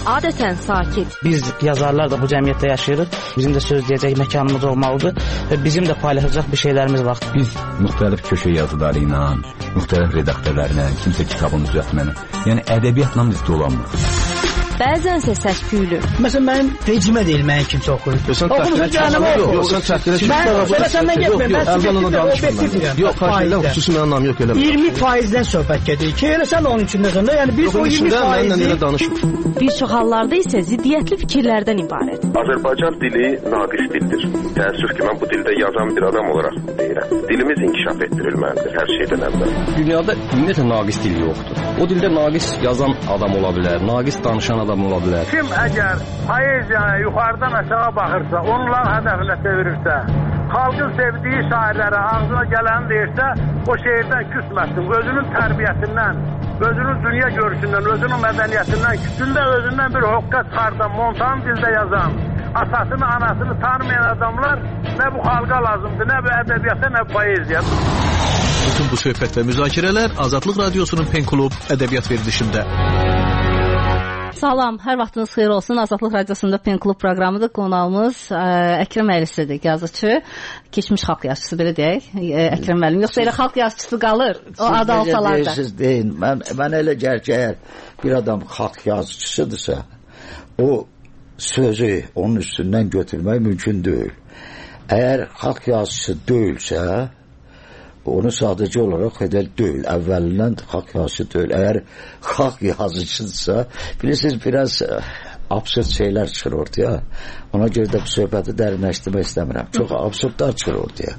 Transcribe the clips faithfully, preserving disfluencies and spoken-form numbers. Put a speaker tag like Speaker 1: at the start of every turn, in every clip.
Speaker 1: adətən sakit.
Speaker 2: Biz yazarlar da bu cəmiyyətdə yaşayırıq. Bizim də söz deyəcək məkanımız olmalıdır və bizim də paylaşacaq bir şeylərimiz var.
Speaker 3: Biz müxtəlif köşə yazıları ilə, müxtəlif redaktörlərlə, kimsə kitabını düzəltməni, yəni ədəbiyyatla biz dolanmırıq.
Speaker 1: Bəzənsə səs-küylü.
Speaker 4: Məsələn, mənim vecimə deyil, mənim kimsə oxuyur.
Speaker 5: Oxumusun canımı oxuyur. Yox, sən çəkdirə ki,
Speaker 4: mən səndən getməyim, mən
Speaker 5: subjektivdirəm. Yox, xahilə xüsusi mənim anlam yox, elə.
Speaker 4: iyirmi faizdən söhbət gedir ki, elə sən onun içində sən də, yəni biz o iyirmi faizi...
Speaker 1: Bir çox hallarda isə ziddiyyətli fikirlərdən ibarət.
Speaker 6: Azərbaycan dili naqis dildir. Təəssüf ki, mən bu dildə yazan bir adam olaraq deyirəm. Dilimiz inkişaf etdirilməlidir hər şeydən əvvəl.
Speaker 5: Dünyada ümumiyyətlə naqis dil yoxdur. O dildə naqis yazan adam ola bilər, naqis danışan adam ola bilər.
Speaker 7: Kim əgər poeziyaya yuxarıdan aşağı baxırsa, onların hədəfinə çevirirsə, xalqın sevdiyi şairlərə ağzına gələni deyirsə, o şeirdən küsməsin, özünün tərbiyəsindən, özünün dünya görüşündən, özünün mədəniyyətindən, küsündə özündən bir hoqqa çıxardan, montan dildə yazan, atasını, anasını tanımayan adamlar nə bu xalqa lazımdır, nə bu ədəbiyyata, nə bu poeziya.
Speaker 8: Bütün bu söhbət və müzakirələr Azadlıq Radiosunun Pen Klub ədəbiyyat verilişində.
Speaker 9: Salam, hər vaxtınız xeyir olsun. Azadlıq Radiosunda Pen Klub proqramıdır. Qonağımız ə, Əkrəm Əlisidir, yazıcı, keçmiş xalq yazıcısı, belə deyək. Ə, Əkrəm müəllim, yoxsa elə xalq yazıcısı qalır o adı alsalar da.
Speaker 10: Siz deyin, mən, mən elə gəlir ki, əgər bir adam xalq yazıcısıdırsa, o sözü onun üstündən götürmək mümkün deyil. Əgər xalq yazıcısı deyilsə, onu sadəcə olaraq edəl deyil. Əvvəlindən xalq yazıcısı deyil. Əgər xalq yazıcıdırsa, bilirsiniz, biraz absurd şeylər çıxır ortaya. Ona görə də bu söhbəti dərinləşdirmək istəmirəm. Çox absurdlar çıxır ortaya.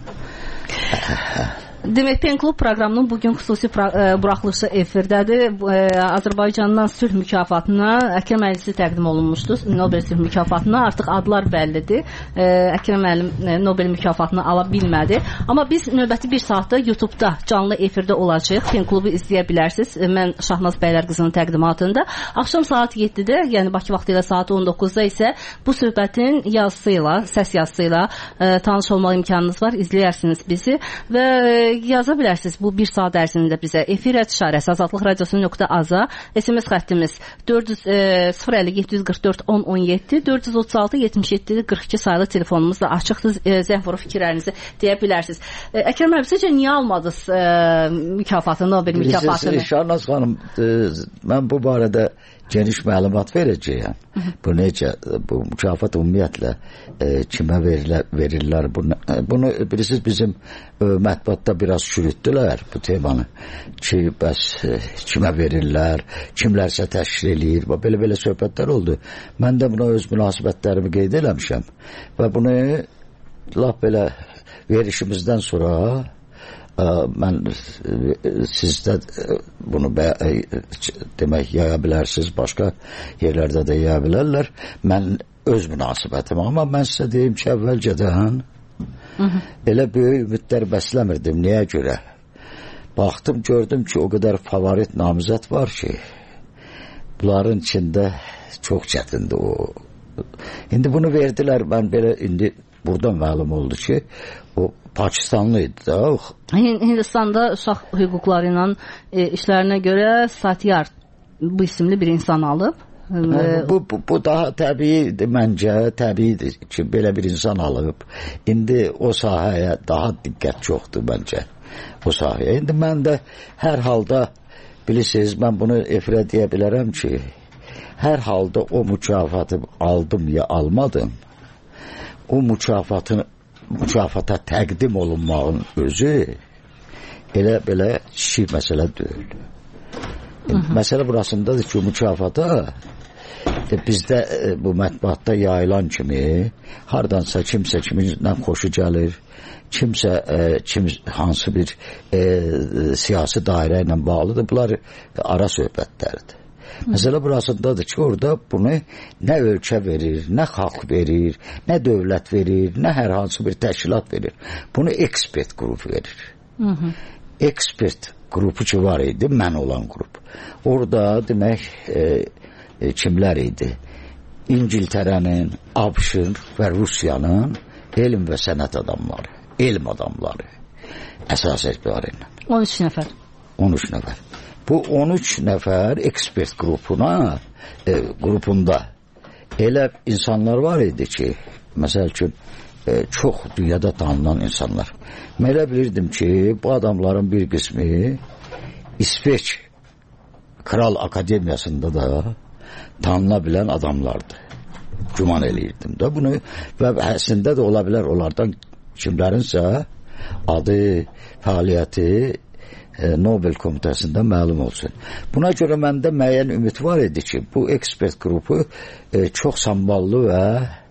Speaker 9: Demək, Pen Klub proqramının bugün xüsusi buraxılışı efirdədir. Azərbaycandan sülh mükafatına Əkrəm Əlisi təqdim olunmuşdu. Nobel sülh mükafatına artıq adlar bəllidir. Əkrəm müəllim Nobel mükafatını ala bilmədi. Amma biz növbəti bir saatda YouTube-da canlı efirdə olacağıq. Pen Klubu izləyə bilərsiniz. Mən Şahnaz Bəylər qızının təqdimatında. Axşam saat yeddidə, yəni Bakı vaxtı ilə saat on doqquzda isə bu söhbətin yazısı ilə, səs yazısı ilə tanış olmaq imkanınız var. İzləyərsiniz bizi və yaza bilərsiniz bu bir saat ərzində bizə. Efir işarəsi azadlıq radiosu nöqtə aza, S M S xəttimiz sıfır əlli yeddi yüz qırx dörd on on yeddi, dörd yüz otuz altı yetmiş yeddi qırx iki sayılı telefonumuz da açıqdır. Zəng vurub fikirlərinizi deyə bilərsiniz. Əkrəm müəllim, sizcə niyə almadınız mükafatını, Nobel mükafatını?
Speaker 10: Şahnaz xanım, mən bu barədə geniş məlumat verəcəyəm. Bu necə, bu mükafat ümumiyyətlə e, kimə verilə, verirlər? Bunu, bunu bilirsiniz, bizim e, mətbuatda biraz çürütdülər bu temanı. Ki, bəs e, kimə verirlər, kimlərsə təşkil eləyir. Belə-belə söhbətlər oldu. Mən də buna öz münasibətlərimi qeyd eləmişəm. Və bunu laf belə verişimizdən sonra mən sizdə bunu demək yaya bilərsiniz, başqa yerlərdə də yaya bilərlər. Mən öz münasibətim, amma mən sizə deyim ki, əvvəlcədən elə böyük ümidlər bəsləmirdim. Niyə görə? Baxdım, gördüm ki, o qədər favorit namizət var ki, bunların içində çox çətindir o. İndi bunu verdilər, mən belə indi buradan məlum oldu ki, o Pakistanlıydı da.
Speaker 9: Hindistanda uşaq hüquqları ilə e, işlərinə görə Satyar bu isimli bir insan alıb.
Speaker 10: E, bu, bu, bu daha təbiidir məncə, təbiidir ki, belə bir insan alıb. İndi o sahəyə daha diqqət çoxdur məncə. O sahəyə. İndi mən də hər halda, bilirsiniz, mən bunu efirə deyə bilərəm ki, hər halda o mükafatı aldım ya almadım, o mükafatın mükafata təqdim olunmağın özü elə belə kiçik məsələ deyil. Məsələ burasındadır ki, mükafata e, bizdə e, bu mətbuatda yayılan kimi hardansa kimsə kiminlə xoşu gəlir, kimsə e, kim, hansı bir e, siyasi dairə ilə bağlıdır. Bunlar ara söhbətlərdir. Məsələ burasındadır ki, orada bunu nə ölkə verir, nə xalq verir, nə dövlət verir, nə hər hansı bir təşkilat verir. Bunu ekspert qrupu verir. Hı -hı. Ekspert qrupu ki var idi, mən olan qrup. Orada demək e, e, kimlər idi? İngiltərənin, ABŞ-ın və Rusiyanın elm və sənət adamları, elm adamları əsas etibarıyla.
Speaker 9: on üç nəfər.
Speaker 10: on üç nəfər. bu on üç nəfər ekspert qrupuna e, qrupunda elə insanlar var idi ki, məsəl üçün e, çox dünyada tanınan insanlar. Mən elə bilirdim ki, bu adamların bir qismi İsveç Kral Akademiyasında da tanına bilən adamlardı. Güman eləyirdim də bunu və əslində də ola bilər onlardan kimlərinsə adı, fəaliyyəti e, Nobel komitəsində məlum olsun. Buna görə məndə müəyyən ümid var idi ki, bu ekspert qrupu e, çox samballı və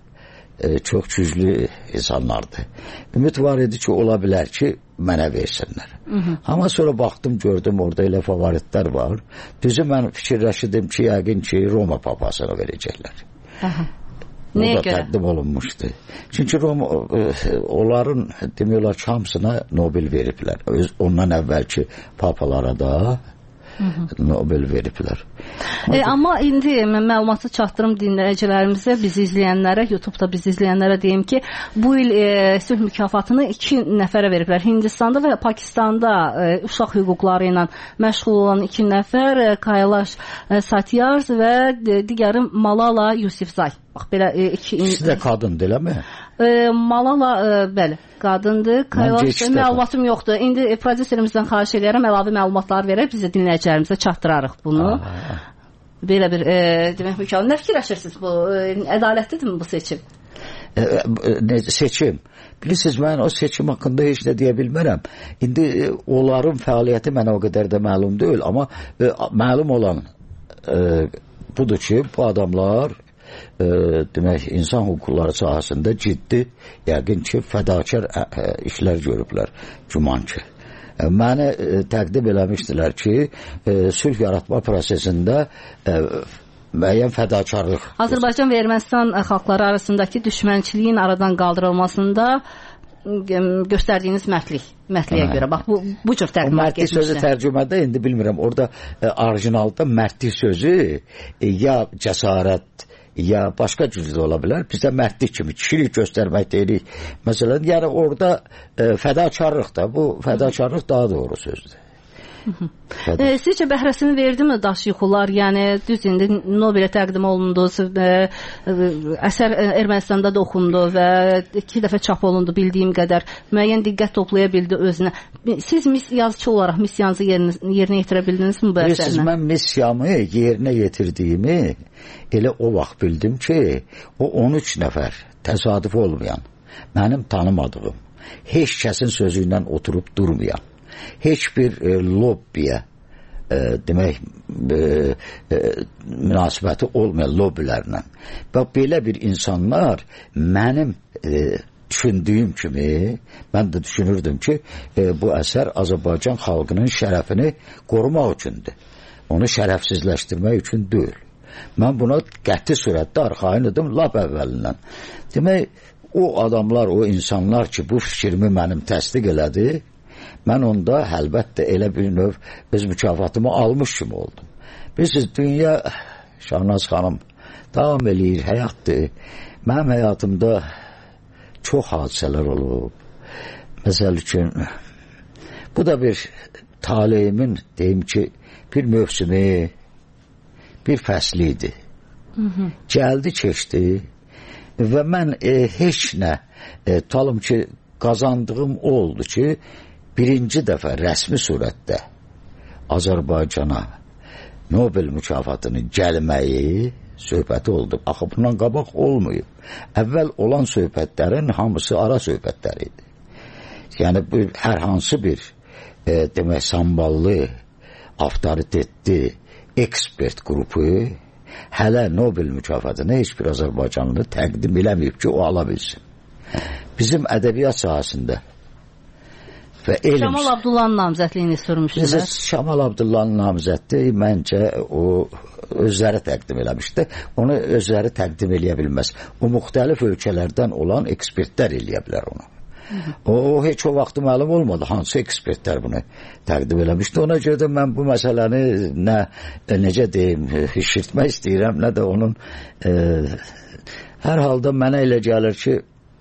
Speaker 10: e, çox güclü insanlardı. Ümid var idi ki, ola bilər ki, mənə versinlər. Hı -hı. Amma sonra baxdım, gördüm orada elə favoritlər var. Düzü mən fikirləşirdim ki, yəqin ki, Roma papasına verəcəklər.
Speaker 9: Aha.
Speaker 10: O
Speaker 9: Nəyə
Speaker 10: da
Speaker 9: görə?
Speaker 10: təqdim olunmuşdu. Çünki Roma, onların demək ki, hamısına Nobel veriblər. Öz, ondan əvvəlki papalara da Hı -hı. Nobel veriblər.
Speaker 9: E, amma indi mən məlumatı çatdırım dinləyicilərimizə, bizi izləyənlərə, YouTube'da bizi izləyənlərə deyim ki, bu il e, sülh mükafatını iki nəfərə veriblər. Hindistanda və Pakistanda e, uşaq hüquqları ilə məşğul olan iki nəfər, e, Kailash e, Satyarth və e, digəri Malala Yousafzai. Bax belə e, iki
Speaker 10: İkisi də qadındır, eləmi?
Speaker 9: E, Malala e, bəli, qadındır. Kailash məlumatım yoxdur. İndi e, prodüserimizdən xahiş edirəm, əlavə məlumatlar verək, biz də dinləyicilərimizə çatdırarıq bunu. Aha. Belə bir e, demək mükəmməl. Nə fikirləşirsiniz bu? E, ədalətlidirmi bu seçim?
Speaker 10: E, e, seçim. Bilirsiniz, mən o seçim haqqında heç nə deyə bilmərəm. İndi e, onların fəaliyyəti mənə o qədər də məlum deyil, amma e, məlum olan e, budur ki, bu adamlar e, demək, insan hüquqları sahəsində ciddi, yəqin ki, fədakar ə, ə, işlər görüblər, güman ki. E, məni e, təqdim eləmişdilər ki, e, sülh yaratma prosesində e, müəyyən fədakarlıq.
Speaker 9: Azərbaycan və Ermənistan xalqları arasındakı düşmənçiliyin aradan qaldırılmasında göstərdiyiniz mərtlik, mərtliyə görə. Bax, bu, bu cür təqdimat
Speaker 10: getmişdir. Mərtlik sözü tərcümədə, indi bilmirəm, orada e, orijinalda mərtlik sözü e, ya cəsarət, ya başqa cüzdə ola bilər. Bizdə mərdlik kimi kişilik göstərmək deyirik. Məsələn, yəni orada e, fədakarlıq da, bu fədakarlıq daha doğru sözdür.
Speaker 9: E, sizcə bəhrəsini verdi mi daş yuxular? Yəni düz indi Nobelə təqdim olundu, e, əsər Ermənistanda da oxundu və iki dəfə çap olundu bildiyim qədər. Müəyyən diqqət toplaya bildi özünə. Siz mis yazıcı olaraq missiyanızı yerinə, yerinə yetirə bildiniz mi bu əsərlə?
Speaker 10: Siz, mən missiyamı yerinə yetirdiyimi elə o vaxt bildim ki, o on üç nəfər təsadüf olmayan, mənim tanımadığım, heç kəsin sözü ilə oturub durmayan, heç bir e, lobbiyə e, demək e, e, münasibəti olmayan lobbilərlə və belə bir insanlar mənim e, düşündüyüm kimi, mən də düşünürdüm ki, e, bu əsər Azərbaycan xalqının şərəfini qorumaq üçündür, onu şərəfsizləşdirmək üçün deyil. Mən buna qəti surətdə arxayın idim lap əvvəlindən. Demək, o adamlar, o insanlar ki, bu fikrimi mənim təsdiq elədi, mən onda əlbəttə elə bir növ öz mükafatımı almış kimi oldum. Bilirsiniz, dünya, Şahnaz xanım, davam eləyir, həyatdır. Mənim həyatımda çox hadisələr olub. Məsəl üçün, bu da bir taleyimin, deyim ki, bir mövsümü, bir fəsli idi. Hı -hı. Gəldi, keçdi və mən e, heç nə e, talım ki, qazandığım oldu ki, birinci dəfə rəsmi surətdə Azərbaycana Nobel mükafatının gəlməyi söhbəti oldu. Axı bundan qabaq olmayıb. Əvvəl olan söhbətlərin hamısı ara söhbətləri idi. Yəni bu hər hansı bir e, demək samballı, avtoritetli ekspert qrupu hələ Nobel mükafatını heç bir Azərbaycanlı təqdim eləməyib ki, o ala bilsin. Bizim ədəbiyyat sahəsində və elm...
Speaker 9: Şamal Abdullahın namizədliyini sürmüşdülər.
Speaker 10: Şamal Abdullahın namizədliyi məncə o özləri təqdim eləmişdi. Onu özləri təqdim eləyə bilməz. O müxtəlif ölkələrdən olan ekspertlər eləyə bilər onu. O, o heç o vaxtı məlum olmadı hansı ekspertlər bunu təqdim eləmişdi. Ona görə də mən bu məsələni nə, necə deyim, şişirtmək istəyirəm, nə də onun e, hər halda mənə elə gəlir ki,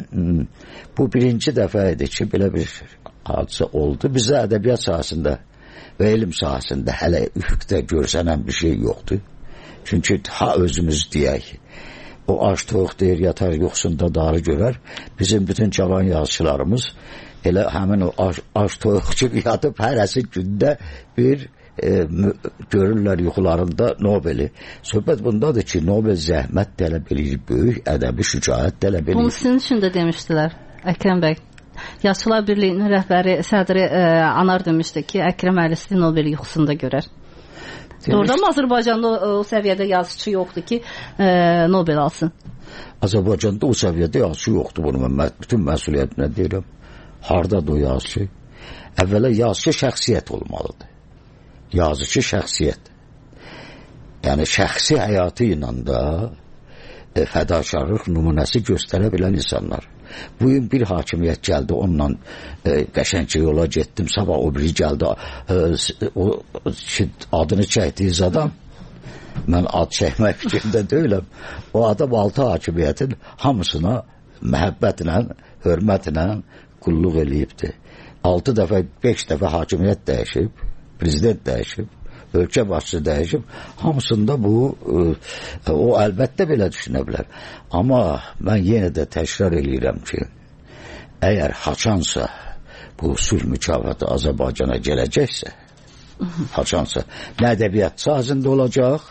Speaker 10: bu birinci dəfə idi ki, belə bir hadisə oldu. Bizə ədəbiyyat sahəsində və elm sahəsində hələ üfüqdə görsənən bir şey yoxdur. Çünki ha özümüz deyək, o aç toyuq deyir, yatar yoxsunda darı görər. Bizim bütün cavan yazıçılarımız elə həmin o aç, aç toyuq kimi yatıb hərəsi gündə bir e, görürlər yuxularında Nobeli. Söhbət bundadır ki, Nobel zəhmət tələb edir, böyük ədəbi şücaət tələb edir.
Speaker 9: Bunu sizin üçün də demişdilər, Əkrəm bəy. Yazıçılar Birliyinin rəhbəri sədri e, Anar demişdi ki, Əkrəm Əlisi Nobeli yuxusunda görər. Doğrudan mı Azərbaycanda o, o səviyyədə yazıçı yoxdur ki, e, Nobel alsın?
Speaker 10: Azərbaycanda o səviyyədə yazıçı yoxdur. Bunu mən bütün məsuliyyətinə deyirəm. Hardadır o yazıçı? Əvvəla yazıçı şəxsiyyət olmalıdır. Yazıçı şəxsiyyət. Yəni şəxsi həyatı ilə də e, fədakarlıq nümunəsi göstərə bilən insanlar. Bu gün bir hakimiyyət gəldi, onunla e, qəşəngcə yola getdim, sabah o biri gəldi, e, o ki, adını çəkdiyiz adam, mən ad çəkmək fikrində deyiləm, o adam altı hakimiyyətin hamısına məhəbbətlə, hörmətlə qulluq eləyibdir. Altı dəfə, beş dəfə hakimiyyət dəyişib, prezident dəyişib, ölkə başçısı dəyişib, hamısında bu e, o əlbəttə belə düşünə bilər. Amma mən yenə də təkrar eləyirəm ki, əgər haçansa bu sülh mükafatı Azərbaycana gələcəksə, haçansa nə ədəbiyyat sahəsində olacaq,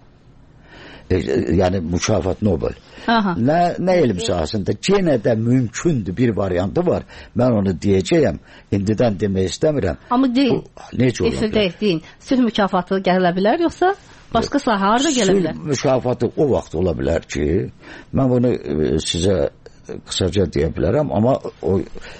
Speaker 10: e, yəni mükafat Nobel, Aha. nə, nə elm sahəsində yenə də mümkündür, bir variantı var. Mən onu deyəcəyəm, indidən demək istəmirəm.
Speaker 9: Amma deyin,
Speaker 10: necə ola bilər?
Speaker 9: Deyin, sülh mükafatı gələ bilər, yoxsa başqa sahə harada gələ bilər?
Speaker 10: Sülh mükafatı o vaxt ola bilər ki, mən bunu sizə qısaca deyə bilərəm, amma o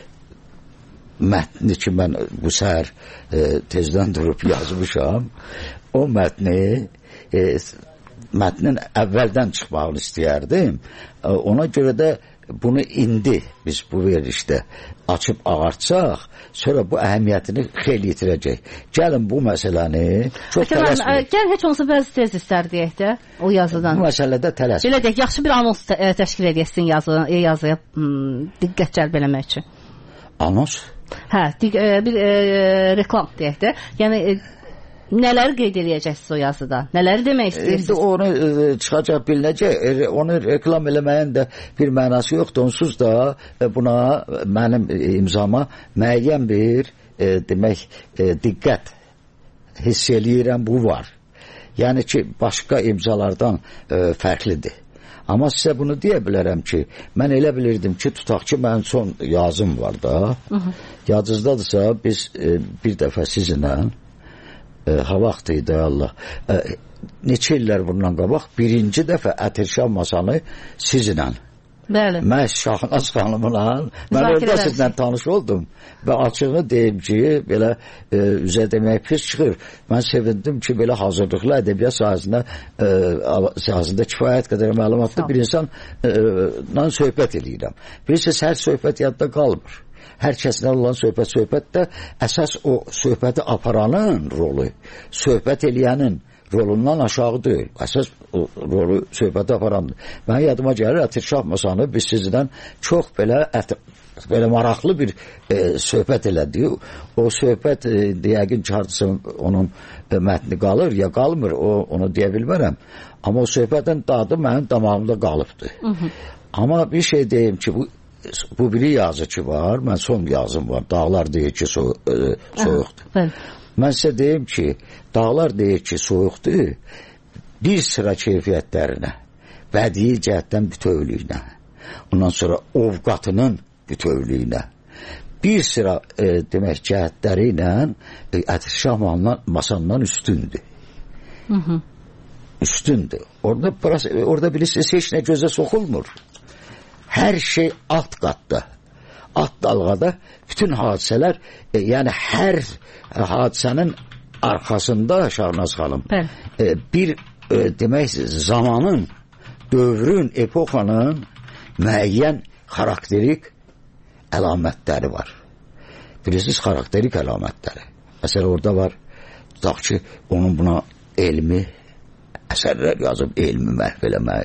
Speaker 10: mətni ki, mən bu səhər e, tezdən durub yazmışam, o mətni e, mətnin əvvəldən çıxmağını istəyərdim. Ona görə də bunu indi biz bu verilişdə açıb ağartsaq, sonra bu əhəmiyyətini xeyli yitirəcək. Gəlin bu məsələni çox tələsməyək.
Speaker 9: Gəl heç olsa bəzi tez istər deyək də o yazıdan.
Speaker 10: Bu məsələdə tələsməyək.
Speaker 9: Belə deyək, yaxşı bir anons təşkil edəsin yazı, yazıya diqqət cəlb eləmək üçün.
Speaker 10: Anons?
Speaker 9: Hə, bir reklam deyək də. Yəni nələri qeyd eləyəcəksiniz o yazıda? Nələri demək istəyirsiniz?
Speaker 10: İndi onu e, çıxacaq bilinəcək. E, onu reklam eləməyin də bir mənası yoxdur. Onsuz da e, buna mənim e, imzama müəyyən bir e, demək e, diqqət hiss eləyirəm, bu var. Yəni ki, başqa imzalardan e, fərqlidir. Amma sizə bunu deyə bilərəm ki, mən elə bilirdim ki, tutaq ki, mənim son yazım var da. Yadınızdadırsa, biz e, bir dəfə sizinlə E, ha vaxtıydı Allah. E, neçə illər bundan qabaq birinci dəfə Ətirşan masanı sizinlə.
Speaker 9: Bəli.
Speaker 10: Mən Şahnaz xanımla mən orada sizlə tanış oldum və açığı deyim ki, belə e, üzə demək pis çıxır. Mən sevindim ki, belə hazırlıqlı ədəbiyyat sahəsində e, sahəsində kifayət qədər məlumatlı bir insanla e, söhbət edirəm. Bilirsiniz, hər söhbət yadda qalmır. Hər kəslə olan söhbət söhbətdə əsas o söhbəti aparanın rolu, söhbət eləyənin rolundan aşağı deyil. Əsas o rolu söhbəti aparandır. Mən yadıma gəlir, Ətirşah masanı biz sizdən çox belə ət, belə maraqlı bir e, söhbət elədik. O söhbət e, yəqin ki, hardasa onun e, mətni qalır ya qalmır, o, onu deyə bilmərəm. Amma o söhbətin dadı mənim damağımda qalıbdır. Hı -hı. Amma bir şey deyim ki, bu bu biri yazıcı var, mən son yazım var. Dağlar deyir ki, so e, soyuqdur. Aha, mən sizə deyim ki, dağlar deyir ki, soyuqdur. Bir sıra keyfiyyətlərinə, bədii cəhətdən bütövlüyünə, ondan sonra ovqatının bütövlüyünə, bir sıra e, demək cəhətləri ilə e, Ətirşah masandan üstündür. Hı -hı. Üstündür. Orada, orada bilirsiniz, heç nə gözə soxulmur. Hər şey alt qatda, alt dalğada bütün hadisələr, e, yəni hər hadisənin arxasında Şahnaz xanım e, bir e, demək zamanın, dövrün, epoxanın müəyyən xarakterik əlamətləri var. Bilirsiniz, xarakterik əlamətləri. Məsələn, orada var, tutaq ki, onun buna elmi əsərlər yazıb, elmi məhv eləmək.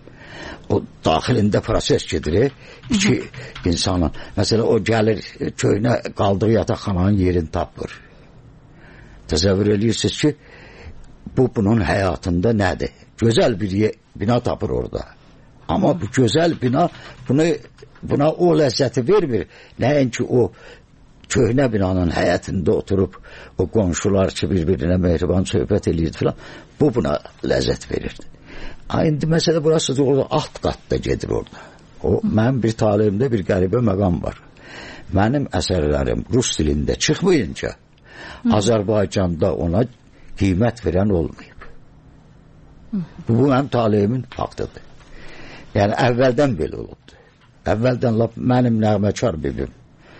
Speaker 10: O daxilində proses gedir. İki insanın, məsələn, o gəlir köynə qaldığı yataqxananın yerini tapır. təsəvvür edirsiniz ki, bu bunun həyatında nədir? Gözəl bir bina tapır orada. Amma bu gözəl bina bunu, buna o ləzzəti vermir. Nəinki o köhnə binanın həyətində oturub o qonşular ki, bir-birinə mehriban söhbət eləyirdi filan. Bu buna ləzzət verirdi. İndi məsələ burası orada alt qatda gedir orada. O, mənim bir talibimdə bir qəribə məqam var. Mənim əsərlərim rus dilində çıxmayınca Hı. Azərbaycanda ona qiymət verən olmayıb. Hı. Bu mənim talibimin faktıdır. Yəni əvvəldən belə olubdu. Əvvəldən lap mənim nəğməkar bibim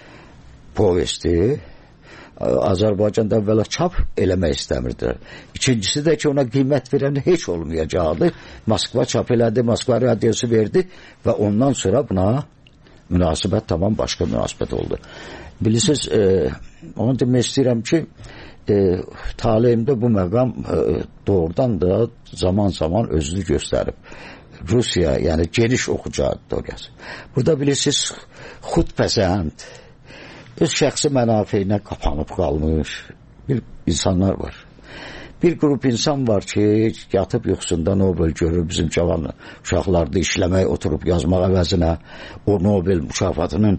Speaker 10: povesti Azərbaycanda əvvəla çap eləmək istəmirdilər. İkincisi də ki, ona qiymət verən heç olmayacaqdı. Moskva çap elədi, Moskva radiosu verdi və ondan sonra buna münasibət tamam başqa münasibət oldu. Bilirsiniz, e, onu demək istəyirəm ki, e, talihimdə bu məqam e, doğrudan da zaman-zaman özünü göstərib. Rusiya, yəni geniş oxucu auditoriyası. Burada bilirsiniz, xudpəsənd, öz şəxsi mənafeyinə qapanıb qalmış bir insanlar var. Bir qrup insan var ki, yatıb yuxusunda Nobel görür, bizim cavan uşaqlarda işləmək, oturub yazmaq əvəzinə o Nobel mükafatının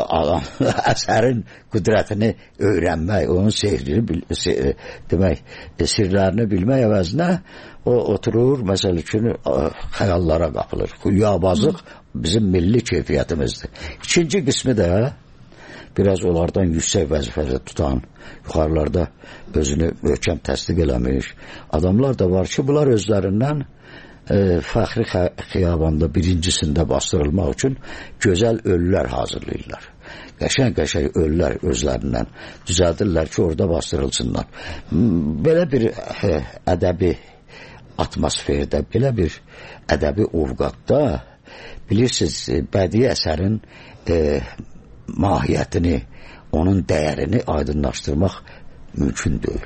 Speaker 10: əsərin qüdrətini öyrənmək, onun sehrini se demək, sirlərini bilmək əvəzinə o oturur, məsəl üçün xəyallara qapılır. Xülyabazlıq bizim milli keyfiyyətimizdir. İkinci qismi də biraz onlardan yüksək vəzifədə tutan, yuxarılarda özünü möhkəm təsdiq eləmiş adamlar da var ki, bunlar özlərindən e, fəxri xiyabanda birincisində bastırılmaq üçün gözəl ölülər hazırlayırlar. Qəşəng-qəşəng ölülər özlərindən düzəldirlər ki, orada bastırılsınlar. Belə bir e, ədəbi atmosferdə, belə bir ədəbi ovqatda bilirsiniz, bədii əsərin e, mahiyyətini, onun dəyərini aydınlaşdırmaq mümkün deyil.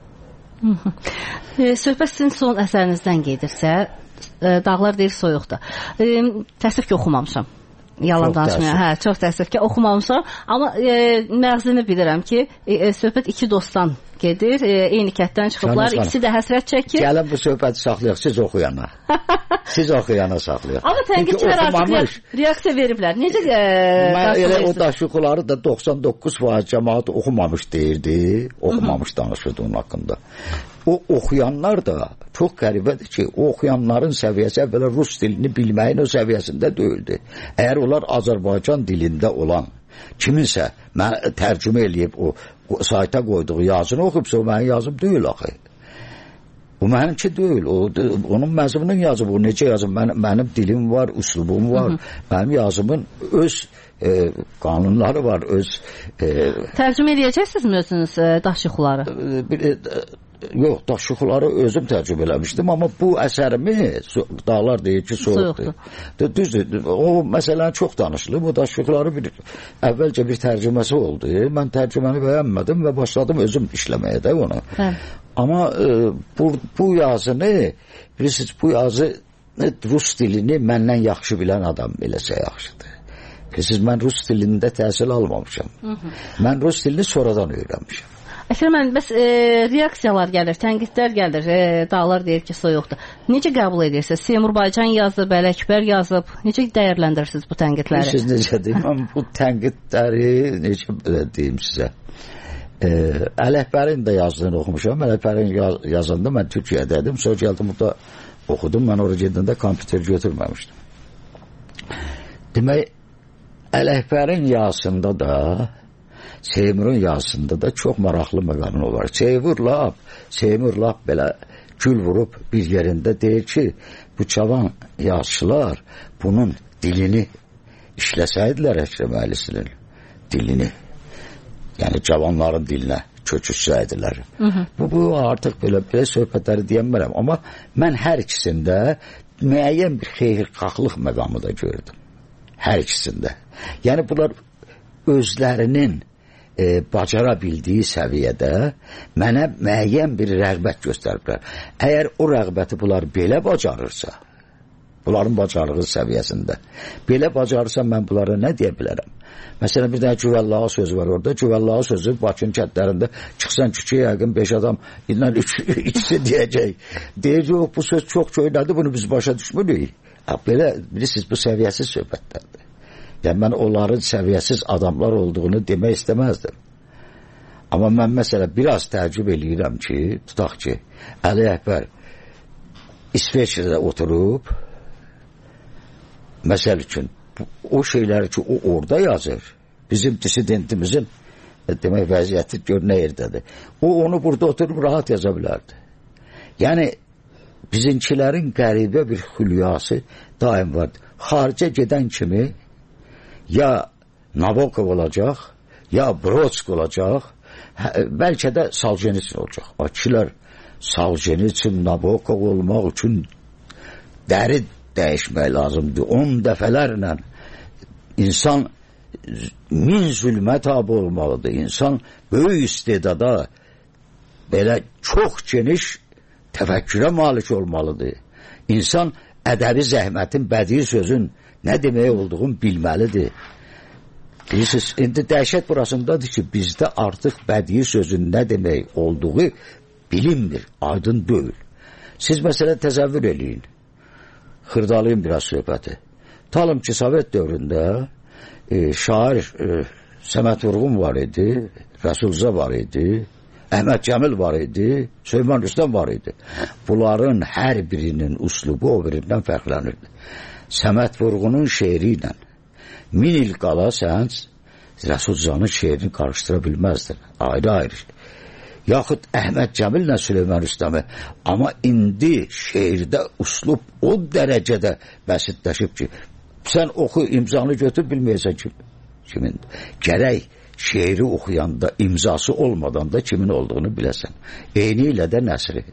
Speaker 9: E, söhbət sizin son əsərinizdən gedirsə, e, Dağlar deyir soyuqdur. E, təəssüf ki, oxumamışam. Yalan danışmıyorum. Hə, çox təəssüf ki, oxumamışam. Amma e, məğzini bilirəm ki, e, söhbət iki dostdan gedir. E, eyni kətdən çıxıblar. Canım, İkisi də həsrət çəkir.
Speaker 10: Gəlin bu söhbəti saxlayaq, siz oxuyana. Siz oxuyana saxlayaq.
Speaker 9: Amma tənqidçilər artıq reaksiya veriblər. Necə e,
Speaker 10: mən elə o daşıqları da doxsan doqquz faiz cəmaat oxumamış deyirdi. Oxumamış danışırdı onun haqqında. O oxuyanlar da çox qəribədir ki, o oxuyanların səviyyəsi əvvəla rus dilini bilməyin o səviyyəsində deyildi. Əgər onlar Azərbaycan dilində olan kiminsə mən tərcümə eləyib o, o sayta qoyduğu yazını oxuyubsa, o mənim yazım deyil axı. O mənimki deyil. O, onun məzmunun yazıb, o necə yazım? Mən, mənim dilim var, üslubum var. Hı -hı. Mənim yazımın öz e, qanunları var, öz... E,
Speaker 9: tərcümə eləyəcəksiniz özünüz e, daş yuxuları?
Speaker 10: E, bir, e, yox, daş yuxuları özüm tərcümə eləmişdim, amma bu əsərimi Dağlar deyir ki, soyuqdur. Düzdür, o məsələni çox danışılıb. Bu daş yuxuları bir, əvvəlcə bir tərcüməsi oldu. Mən tərcüməni bəyənmədim və başladım özüm işləməyə də onu. Hə. Amma e, bu, bu yazını, bilirsiniz, bu yazı rus dilini məndən yaxşı bilən adam eləsə yaxşıdır. Bilirsiniz, mən rus dilində təhsil almamışam. Hı -hı. Mən rus dilini sonradan öyrənmişəm.
Speaker 9: Əkrəm müəllim, bəs e, reaksiyalar gəlir, tənqidlər gəlir, e, Dağlar deyir ki, soyuqdur. Necə qəbul edirsiniz? Seymur Baycan yazıb, Ələkbər yazıb. Necə dəyərləndirirsiniz bu tənqidləri?
Speaker 10: Siz necə deyim, mən bu tənqidləri necə deyim sizə? E, Ələkbərin də yazdığını oxumuşam. Ələkbərin yaz, yazanda mən Türkiyədəydim. Sonra gəldim burada oxudum. Mən oraya gedəndə kompüter götürməmişdim. Demək, Ələkbərin yazısında da Seymurun yazısında da çox maraqlı məqamı var. Seymur lap, Seymur lap belə gül vurub bir yerində deyir ki, bu cavan yazıçılar bunun dilini işləsəydilər Əkrəm Əllisinin dilini, yəni cavanların dilinə köçürsəydilər. Bu, bu artıq belə, belə söhbətləri deyəmərəm. Amma mən hər ikisində müəyyən bir xeyirxahlıq məqamı da gördüm. Hər ikisində. Yəni bunlar özlərinin E, bacara bildiyi səviyyədə mənə müəyyən bir rəğbət göstəriblər. Əgər o rəğbəti bunlar belə bacarırsa, Bunların bacarığı səviyyəsində. Belə bacarırsam mən bunlara nə deyə bilərəm? Məsələn, bir dənə Cüvəllağa sözü var orada. Cüvəllağa sözü Bakının kəndlərində çıxsan küçəyə yəqin beş adam ilə ikisi deyəcək. Deyəcək, bu söz çox köynədir, bunu biz başa düşmürük. Belə, bilirsiniz, bu səviyyəsiz söhbətlərdir. Yəni, mən onların səviyyəsiz adamlar olduğunu demək istəməzdim. Amma mən məsələ biraz təəccüb eləyirəm ki, tutaq ki, Əli Əkbər İsveçrədə oturub, məsəl üçün, o şeyləri ki, o orada yazır, bizim disidentimizin demək vəziyyəti gör nə yerdədir. O, onu burada oturub rahat yaza bilərdi. Yəni, bizimkilərin qəribə bir xülyası daim vardır. Xaricə gedən kimi ya Nabokov olacaq, ya Brodsk olacaq, bəlkə də Solzhenitsin olacaq. O kişilər Solzhenitsin, Nabokov olmaq üçün dəri dəyişmək lazımdır. On dəfələrlə insan min zülmə tabi olmalıdır. İnsan böyük istedada belə çox geniş təfəkkürə malik olmalıdır. İnsan ədəbi zəhmətin, bədii sözün nə demək olduğunu bilməlidir. Bilirsiniz, indi dəhşət burasındadır ki, bizdə artıq bədii sözün nə demək olduğu bilinmir, aydın deyil. Siz məsələn təsəvvür eləyin. Xırdalayın biraz söhbəti. Talım ki, Sovet dövründə e, şair e, Səməd Vurğun var idi, Rəsulza var idi, Əhməd Cəmil var idi, Süleyman Rüstəm var idi. Bunların hər birinin uslubu o birindən fərqlənirdi. Səməd Vurğunun şeiri ilə min il qala sən Rəsulzanın şeirini qarışdıra bilməzdin. Ayrı-ayrı. Yaxud Əhməd Cəmillə Süleyman Rüstəmi. Amma indi şeirdə uslub o dərəcədə bəsitləşib ki, sən oxu, imzanı götür, bilməyəsən ki, kimin. Gərək şeiri oxuyanda imzası olmadan da kimin olduğunu biləsən. Eyni ilə də nəsri.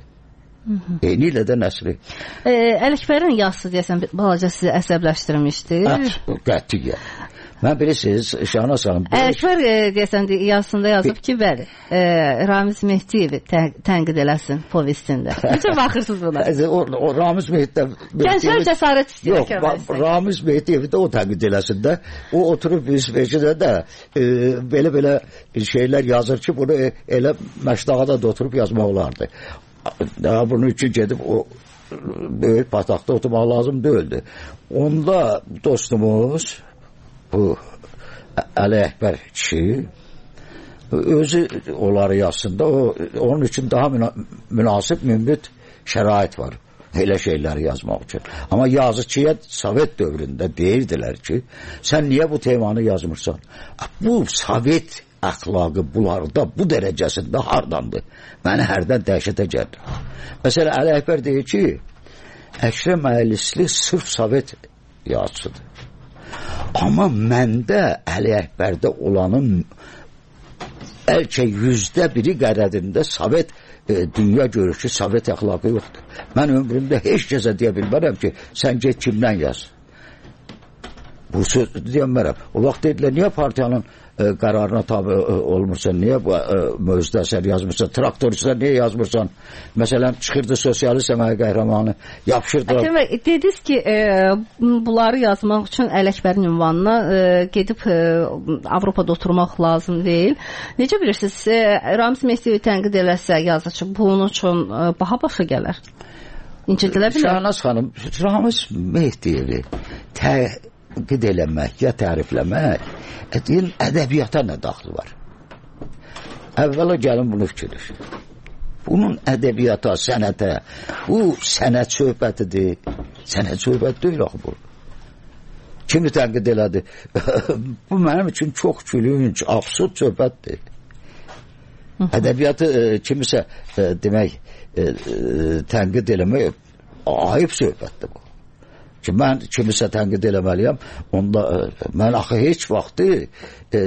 Speaker 10: Eyni ilə də nəsri.
Speaker 9: E, Ələkbərin yazısı deyəsən, balaca sizi əsəbləşdirmişdi.
Speaker 10: Qətiyyən. Mən bilirsiniz, Şahnaz xanım...
Speaker 9: Ələkbər e, deyəsən, yazısında yazıb ki, bəli, e, Ramiz Mehdiyevi tə, tənqid eləsin povestində. Necə baxırsınız buna?
Speaker 10: O, o Ramiz Mehdiyev...
Speaker 9: Gənclər cəsarət istəyir.
Speaker 10: Yox, Ramiz Mehdiyevi də o tənqid eləsin də. O oturub İsveçrədə də e, belə-belə şeylər yazır ki, bunu e, elə Məşdağada da oturub yazmaq olardı. Daha bunun üçün gedib o böyük pataqda oturmaq lazım deyildi. Onda dostumuz... Bu Əli Əkbər kişi özü onları yazsın da o, onun üçün daha müna münasib mümbit şərait var elə şeyləri yazmaq üçün. Amma yazıcıya Sovet dövründə deyirdilər ki, sən niyə bu temanı yazmırsan? Bu Sovet əxlaqı bunlarda bu dərəcəsində hardandır? Məni hərdən dəhşətə gəldi. Məsələn, Əli Əkbər deyir ki, Əkrəm Əylisli sırf Sovet yazıcıdır. Amma məndə Əli Əkbərdə olanın bəlkə yüzdə biri qədərində Sovet e, dünya görüşü, Sovet əxlaqı yoxdur. Mən ömrümdə heç kəsə deyə bilmərəm ki, sən get kimdən yaz. Bu söz deyəmərəm. O vaxt dedilər, niyə partiyanın e, qərarına tabi e, olmursan, niyə bu e, mövzuda sən yazmırsan, traktorçular niyə yazmırsan? Məsələn, çıxırdı sosialist əməyə qəhrəmanı, yapışırdılar. Əkrəm,
Speaker 9: dediniz ki, e, bunları yazmaq üçün Əli Əkbərin ünvanına e, gedib e, Avropada oturmaq lazım deyil. Necə bilirsiniz, e, Ramiz Mehdiyevi tənqid eləsə yazıcı, bunun üçün e, baha başa gələr? İncidilə bilər?
Speaker 10: Şahnaz xanım, Ramiz Mehdiyevi tə qid eləmək, ya tərifləmək, deyil, ədəbiyyata nə daxlı var? Əvvəla gəlin bunu fikirləşin. Bunun ədəbiyyata, sənətə, bu sənət söhbətidir. Sənət söhbət deyil axı bu. Kimi tənqid elədi? Bu mənim üçün çox gülünc, absurd söhbətdir. Ədəbiyyatı e, kimisə e, demək e, e, tənqid eləmək ayıb söhbətdir bu. Ki, mən kimisə tənqid eləməliyəm, onda e, mən axı heç vaxtı e,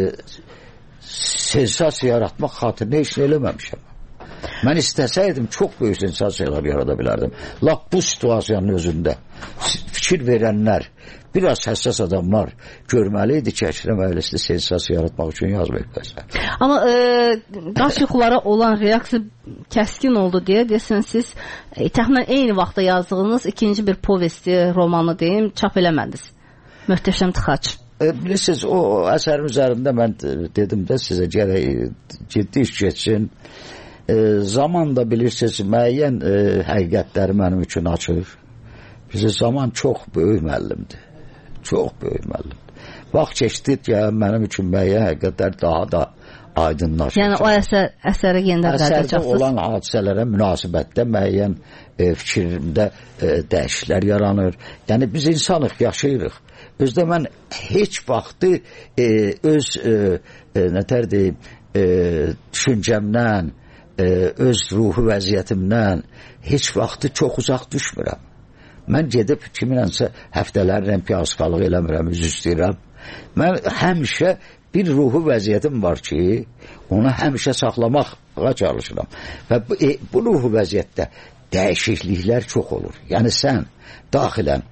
Speaker 10: sensasiya yaratmaq xatirinə heç nə eləməmişəm. Mən istəsəydim çox böyük sensasiyalar yarada bilərdim. Lap bu situasiyanın özündə. fikir verənlər, biraz həssas adamlar görməli idi ki, Əkrəm Əhlisli sensasiya yaratmaq üçün yazmayıb.
Speaker 9: Amma e, daş yuxulara olan reaksiya kəskin oldu deyə deyəsən siz e, təxminən eyni vaxtda yazdığınız ikinci bir povesti, romanı deyim, çap eləmədiniz. Möhtəşəm Tıxac.
Speaker 10: E, bilirsiniz, o əsərin üzərində mən dedim də sizə gərək ciddi iş geçsin. E, zaman da bilirsiniz, müəyyən e, həqiqətləri mənim üçün açır. Bizi zaman çox böyük müəllimdir. Çox böyük müəllimdir. Vaxt keçdi ki, mənim üçün müəyyən həqiqətlər daha da aydınlaşır.
Speaker 9: Yəni o əsər, əsərə yenidən qayıdacaqsınız.
Speaker 10: Əsərdə olan hadisələrə münasibətdə müəyyən e, fikrimdə e, dəyişikliklər yaranır. Yəni biz insanıq, yaşayırıq. Özdə mən heç vaxtı e, öz e, e, nətər deyim, e, düşüncəmdən, e, öz ruhu vəziyyətimdən heç vaxtı çox uzaq düşmürəm. Mən gedib kiminənsə həftələrlə piyasqalıq eləmirəm, üz istəyirəm. Mən həmişə bir ruhu vəziyyətim var ki, onu həmişə saxlamağa çalışıram. Və bu, e, bu ruhu vəziyyətdə dəyişikliklər çox olur. Yəni sən daxilən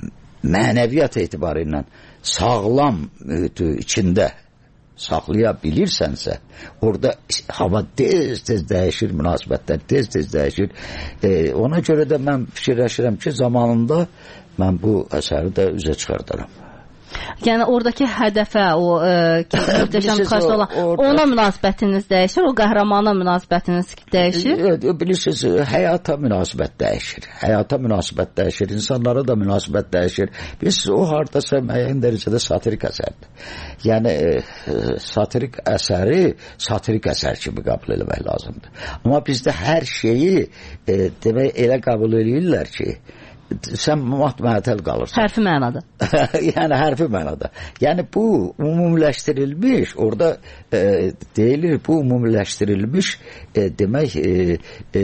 Speaker 10: mənəviyyat etibarı ilə sağlam mühiti içində saxlaya bilirsənsə, orada hava tez-tez dəyişir, münasibətlər tez-tez dəyişir. E, ona görə də mən fikirləşirəm ki, zamanında mən bu əsəri də üzə çıxardaram.
Speaker 9: Yəni oradakı hədəfə, o e, möhtəşəm Tıxacda olan, orada, ona münasibətiniz dəyişir, o qəhrəmana münasibətiniz dəyişir?
Speaker 10: E, bilirsiniz, həyata münasibət dəyişir. Həyata münasibət dəyişir, insanlara da münasibət dəyişir. Bilirsiniz, o hardasa müəyyən dərəcədə satirik əsərdir. Yəni e, satirik əsəri satirik əsər kimi qəbul eləmək lazımdır. Amma bizdə hər şeyi e, demək elə qəbul edirlər ki, sən mat-mətəl qalırsan.
Speaker 9: Hərfi mənada.
Speaker 10: Yəni hərfi mənada. Yəni bu ümumiləşdirilmiş, orada e, deyilir, bu ümumiləşdirilmiş e, demək e, e,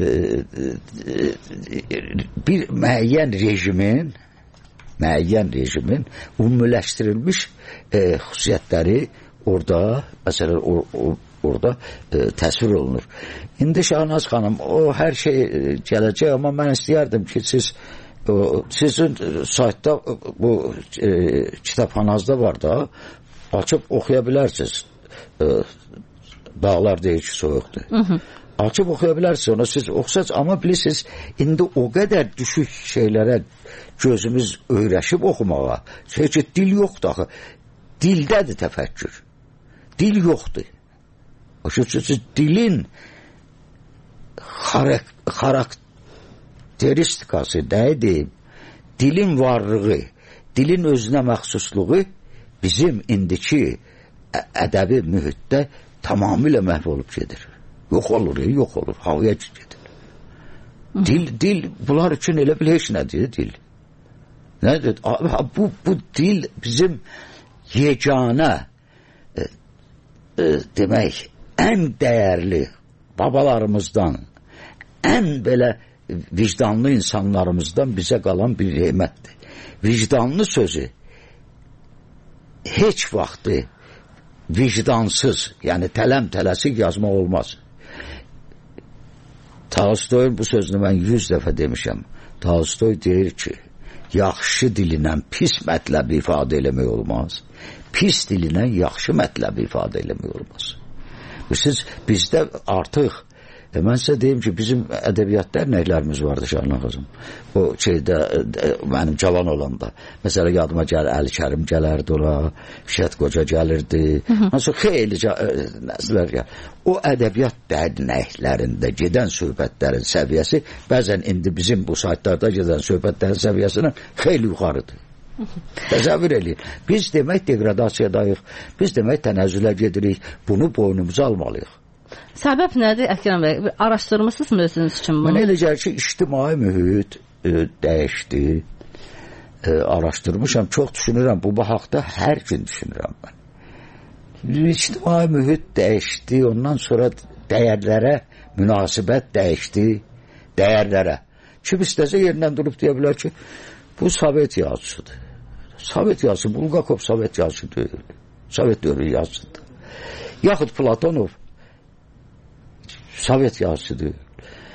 Speaker 10: e, bir müəyyən rejimin müəyyən rejimin ümumiləşdirilmiş e, xüsusiyyətləri orada, məsələn, o, o orada e, təsvir olunur. İndi Şahnaz xanım, o hər şey e, gələcək, amma mən istəyərdim ki, siz o, sizin saytda bu e, kitabxanazda var da, açıb oxuya bilərsiniz. E, dağlar deyir ki, soyuqdur. Hı -hı. Açıb oxuya bilərsiniz, onu siz oxusaz, amma bilirsiniz, indi o qədər düşük şeylərə gözümüz öyrəşib oxumağa, şey ki, dil yoxdur axı. Dildədir təfəkkür. Dil yoxdur. Açıkçası dilin xarak xarakteristikası nədir? Dilin varlığı, dilin özünə məxsusluğu bizim indiki ədəbi mühitdə tamamilə məhv olub gedir. Yox olur, yox olur, havaya gedir. Dil, dil bunlar üçün elə bil heç nədir dil. Nədir? Bu, bu dil bizim yeganə e, e, demək ən dəyərli babalarımızdan, ən belə vicdanlı insanlarımızdan bizə qalan bir nemətdir. Vicdanlı sözü heç vaxtı vicdansız, yəni tələm-tələsik yazmaq olmaz. Tolstoyun bu sözünü mən yüz dəfə demişəm. Tolstoy deyir ki, yaxşı dilinə pis mətləbi ifadə eləmək olmaz. Pis dilinə yaxşı mətləbi ifadə eləmək olmaz. Siz bizdə artıq e, mən sizə deyim ki, bizim ədəbiyyat dərnəklərimiz vardı Şahnaz xanım. O şeydə e, mənim cavan olanda. Məsələn, yadıma gəlir, Əli Kərim gələrdi ora, Fişət Qoca gəlirdi. Sonra xeyli e, nəslər gəlir. O ədəbiyyat dərnəklərində gedən söhbətlərin səviyyəsi bəzən indi bizim bu saytlarda gedən söhbətlərin səviyyəsindən xeyli yuxarıdır. Təsəvvür eləyin. Biz demək degradasiyadayıq, biz demək tənəzzülə gedirik, bunu boynumuza almalıyıq.
Speaker 9: Səbəb nədir Əkrəm bəy? Araşdırmısınız mı özünüz üçün bunu?
Speaker 10: Mən elə gəlir ki, ictimai mühit e, dəyişdi, e, araşdırmışam, çox düşünürəm, bu haqda hər gün düşünürəm mən. İctimai mühit dəyişdi, ondan sonra dəyərlərə münasibət dəyişdi, dəyərlərə. Kim istəsə yerindən durub deyə bilər ki, bu Sovet yazısıdır. Sovet yazısı, Bulgakov Sovet yazısı deyil. Sovet dövrü yazısıdır. Yaxud Platonov Sovet yazısı deyil.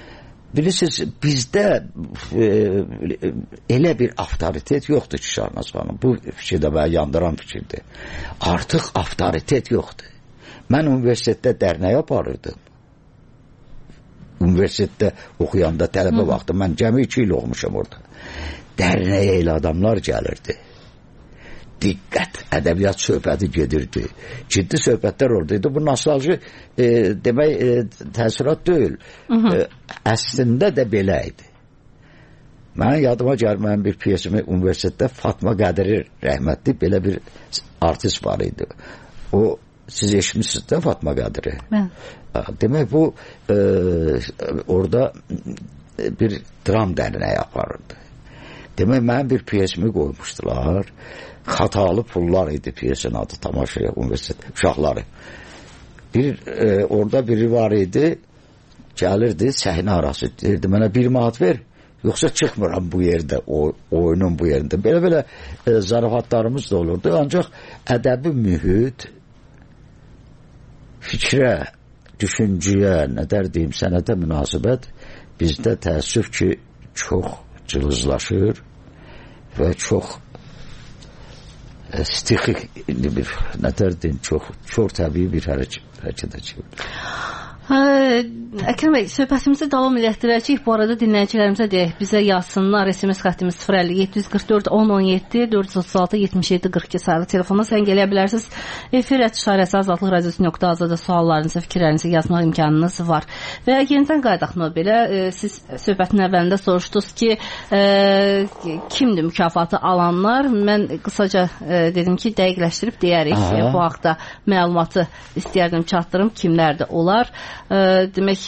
Speaker 10: bilirsiniz, bizdə e, elə bir avtoritet yoxdur ki, Şahnaz xanım. Bu fikir də mənə yandıran fikirdir. Artıq avtoritet yoxdur. Mən universitetdə dərnəyə aparırdım. Universitetdə oxuyanda tələbə vaxtı, mən cəmi iki il oxumuşam orada. Dərnəyə elə adamlar gəlirdi. Diqqət, ədəbiyyat söhbəti gedirdi. Ciddi söhbətlər oradaydı. Bu nostalji e, demək e, təəssürat deyil. E, əslində də belə idi. Mən yadıma gəlməyən bir piyesimi universitetdə Fatma Qədiri rəhmətli belə bir artist var idi. O, siz eşitmişsiniz də Fatma Qədiri. Mən. Demək bu e, orada bir dram dərnəyi aparırdı. Demək mən bir piyesimi qoymuşdular. Xatalı pullar idi piyesin adı, tamaşaya universitet uşaqları. Bir e, orada biri var idi, gəlirdi səhnə arası, deyirdi mənə bir manat ver, yoxsa çıxmıram bu yerdə, o, oyunun bu yerində. Belə-belə e, zarafatlarımız da olurdu, ancaq ədəbi mühit fikrə, düşüncəyə, nə dər deyim, sənətə münasibət bizdə təəssüf ki, çox cılızlaşır və çox stixik bir, nə dər deyim, çox, çox təbii bir hərəkətə çevirir.
Speaker 9: Əkrəm bəy, söhbətimizi davam elətdirəcəyik. Bu arada dinləyicilərimizə deyək, bizə yazsınlar. S M S xəttimiz sıfır əlli yeddi yüz qırx dörd on on yeddi dörd yüz otuz altı yetmiş yeddi qırx iki sayılı telefona sən gələ bilərsiniz. Efir işarəsi azadlıq radiosu nöqtə azada suallarınızı, fikirlərinizi yazmaq imkanınız var. Və yenidən qaydaq belə, e, siz söhbətin əvvəlində soruşdunuz ki, e, kimdir mükafatı alanlar? Mən qısaca e, dedim ki, dəqiqləşdirib deyərik. E, bu haqda məlumatı istəyərdim çatdırım, kimlərdir onlar? E, demək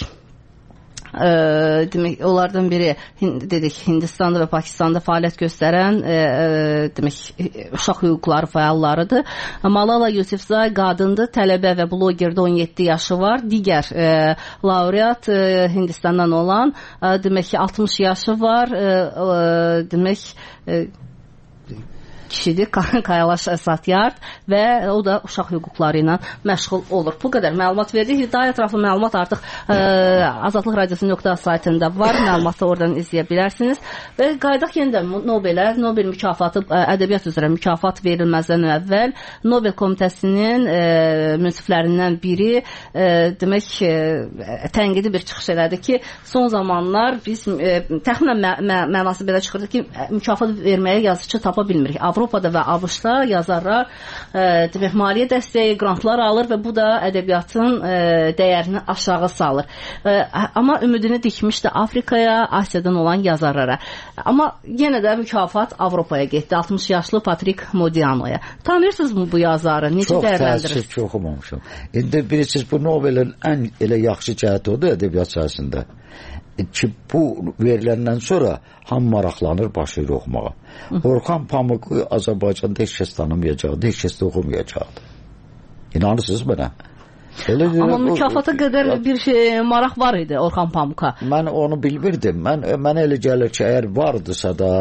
Speaker 9: e, demək onlardan biri dedik Hindistanda və Pakistanda fəaliyyət göstərən e, e, demək uşaq hüquqları fəallarıdır. Malala Yousafzai qadındır, tələbə və blogerdə on yeddi yaşı var. Digər e, laureat e, Hindistandan olan e, demək altmış yaşı var. E, e, demək e, kişidir, Kailash Satyarth və o da uşaq hüquqları ilə məşğul olur. Bu qədər məlumat verdik. Daha ətraflı məlumat artıq ə, Azadlıq Radiosu nöqtə saytında var. Məlumatı oradan izləyə bilərsiniz. Və qaydaq yenidən Nobelə, Nobel mükafatı, ə, ədəbiyyat üzrə mükafat verilməzdən əvvəl Nobel komitəsinin ə, münsiflərindən biri ə, demək ə, tənqidi bir çıxış elədi ki, son zamanlar biz ə, təxminən mə mə mənası belə çıxırdı ki, mükafat verməyə yazıçı tapa bilmirik. Avropada və ABŞ-da yazarlar e, demək, maliyyə dəstəyi, grantlar alır və bu da ədəbiyyatın e, dəyərini aşağı salır. E, amma ümidini dikmişdi Afrikaya, Asiyadan olan yazarlara. Amma yenə də mükafat Avropaya getdi. altmış yaşlı Patrick Modiano'ya. Tanıyırsınız mı bu yazarı? Necə dəyərləndirirsiniz?
Speaker 10: Çox təəssüf ki, oxumamışam. İndi bilirsiniz, bu Nobelin ən elə yaxşı cəhəti odur ədəbiyyat sahəsində. Ki bu veriləndən sonra ham maraqlanır, başlayır oxumağa. Orxan Pamuku Azərbaycanda heç kəs tanımayacaqdı, heç kəs də oxumayacaqdı. İnanırsınız mənə? Elə
Speaker 9: Amma mükafata qədər bir şey, maraq var idi Orxan Pamuka.
Speaker 10: Mən onu bilmirdim. Mən, mənə elə gəlir ki, əgər vardısa da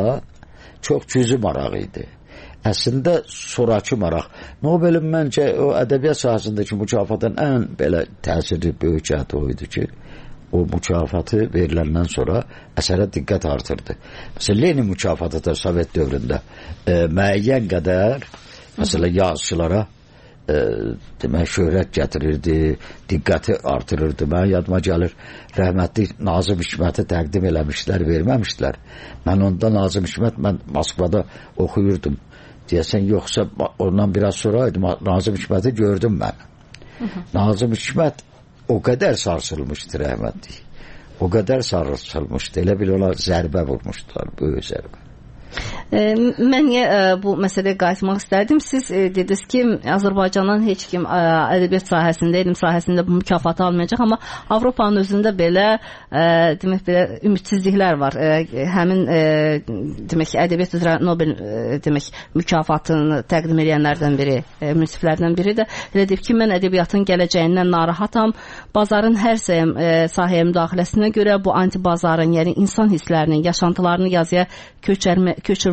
Speaker 10: çox cüzi maraq idi. Əslində sonrakı maraq. Nobelin məncə o ədəbiyyat sahəsindəki mükafatın ən belə təsirli böyük cəhəti o idi ki, o mükafatı veriləndən sonra əsərə diqqət artırdı. Məsələn, Lenin mükafatı da Sovet dövründə e, müəyyən qədər məsələn, yazıçılara e, demək, şöhrət gətirirdi, diqqəti artırırdı. Mən yadıma gəlir, rəhmətli Nazım Hikməti təqdim eləmişlər, verməmişlər. Mən onda Nazım Hikmət, mən Moskvada oxuyurdum. Deyəsən, yoxsa ondan biraz sonra Nazım Hikməti gördüm mən. Hı -hı. Nazım Hikmət o qədər sarsılmışdı rəhmətli. O qədər sarsılmışdı. Elə bil ona zərbə vurmuşdular, böyük zərbə.
Speaker 9: E, mən niyə e, bu məsələyə qayıtmaq istərdim? Siz e, dediniz ki, Azərbaycandan heç kim e, ədəbiyyat sahəsində, elm sahəsində bu mükafatı almayacaq, amma Avropanın özündə belə e, demək belə ümidsizliklər var. E, həmin e, demək ədəbiyyat üzrə Nobel e, demək mükafatını təqdim edənlərdən biri, e, münsiflərdən biri də elə deyib ki, mən ədəbiyyatın gələcəyindən narahatam. Bazarın hər e, sahəyə müdaxiləsinə görə bu anti-bazarın, yəni insan hisslərinin, yaşantılarını yazıya köçərmə köçürmək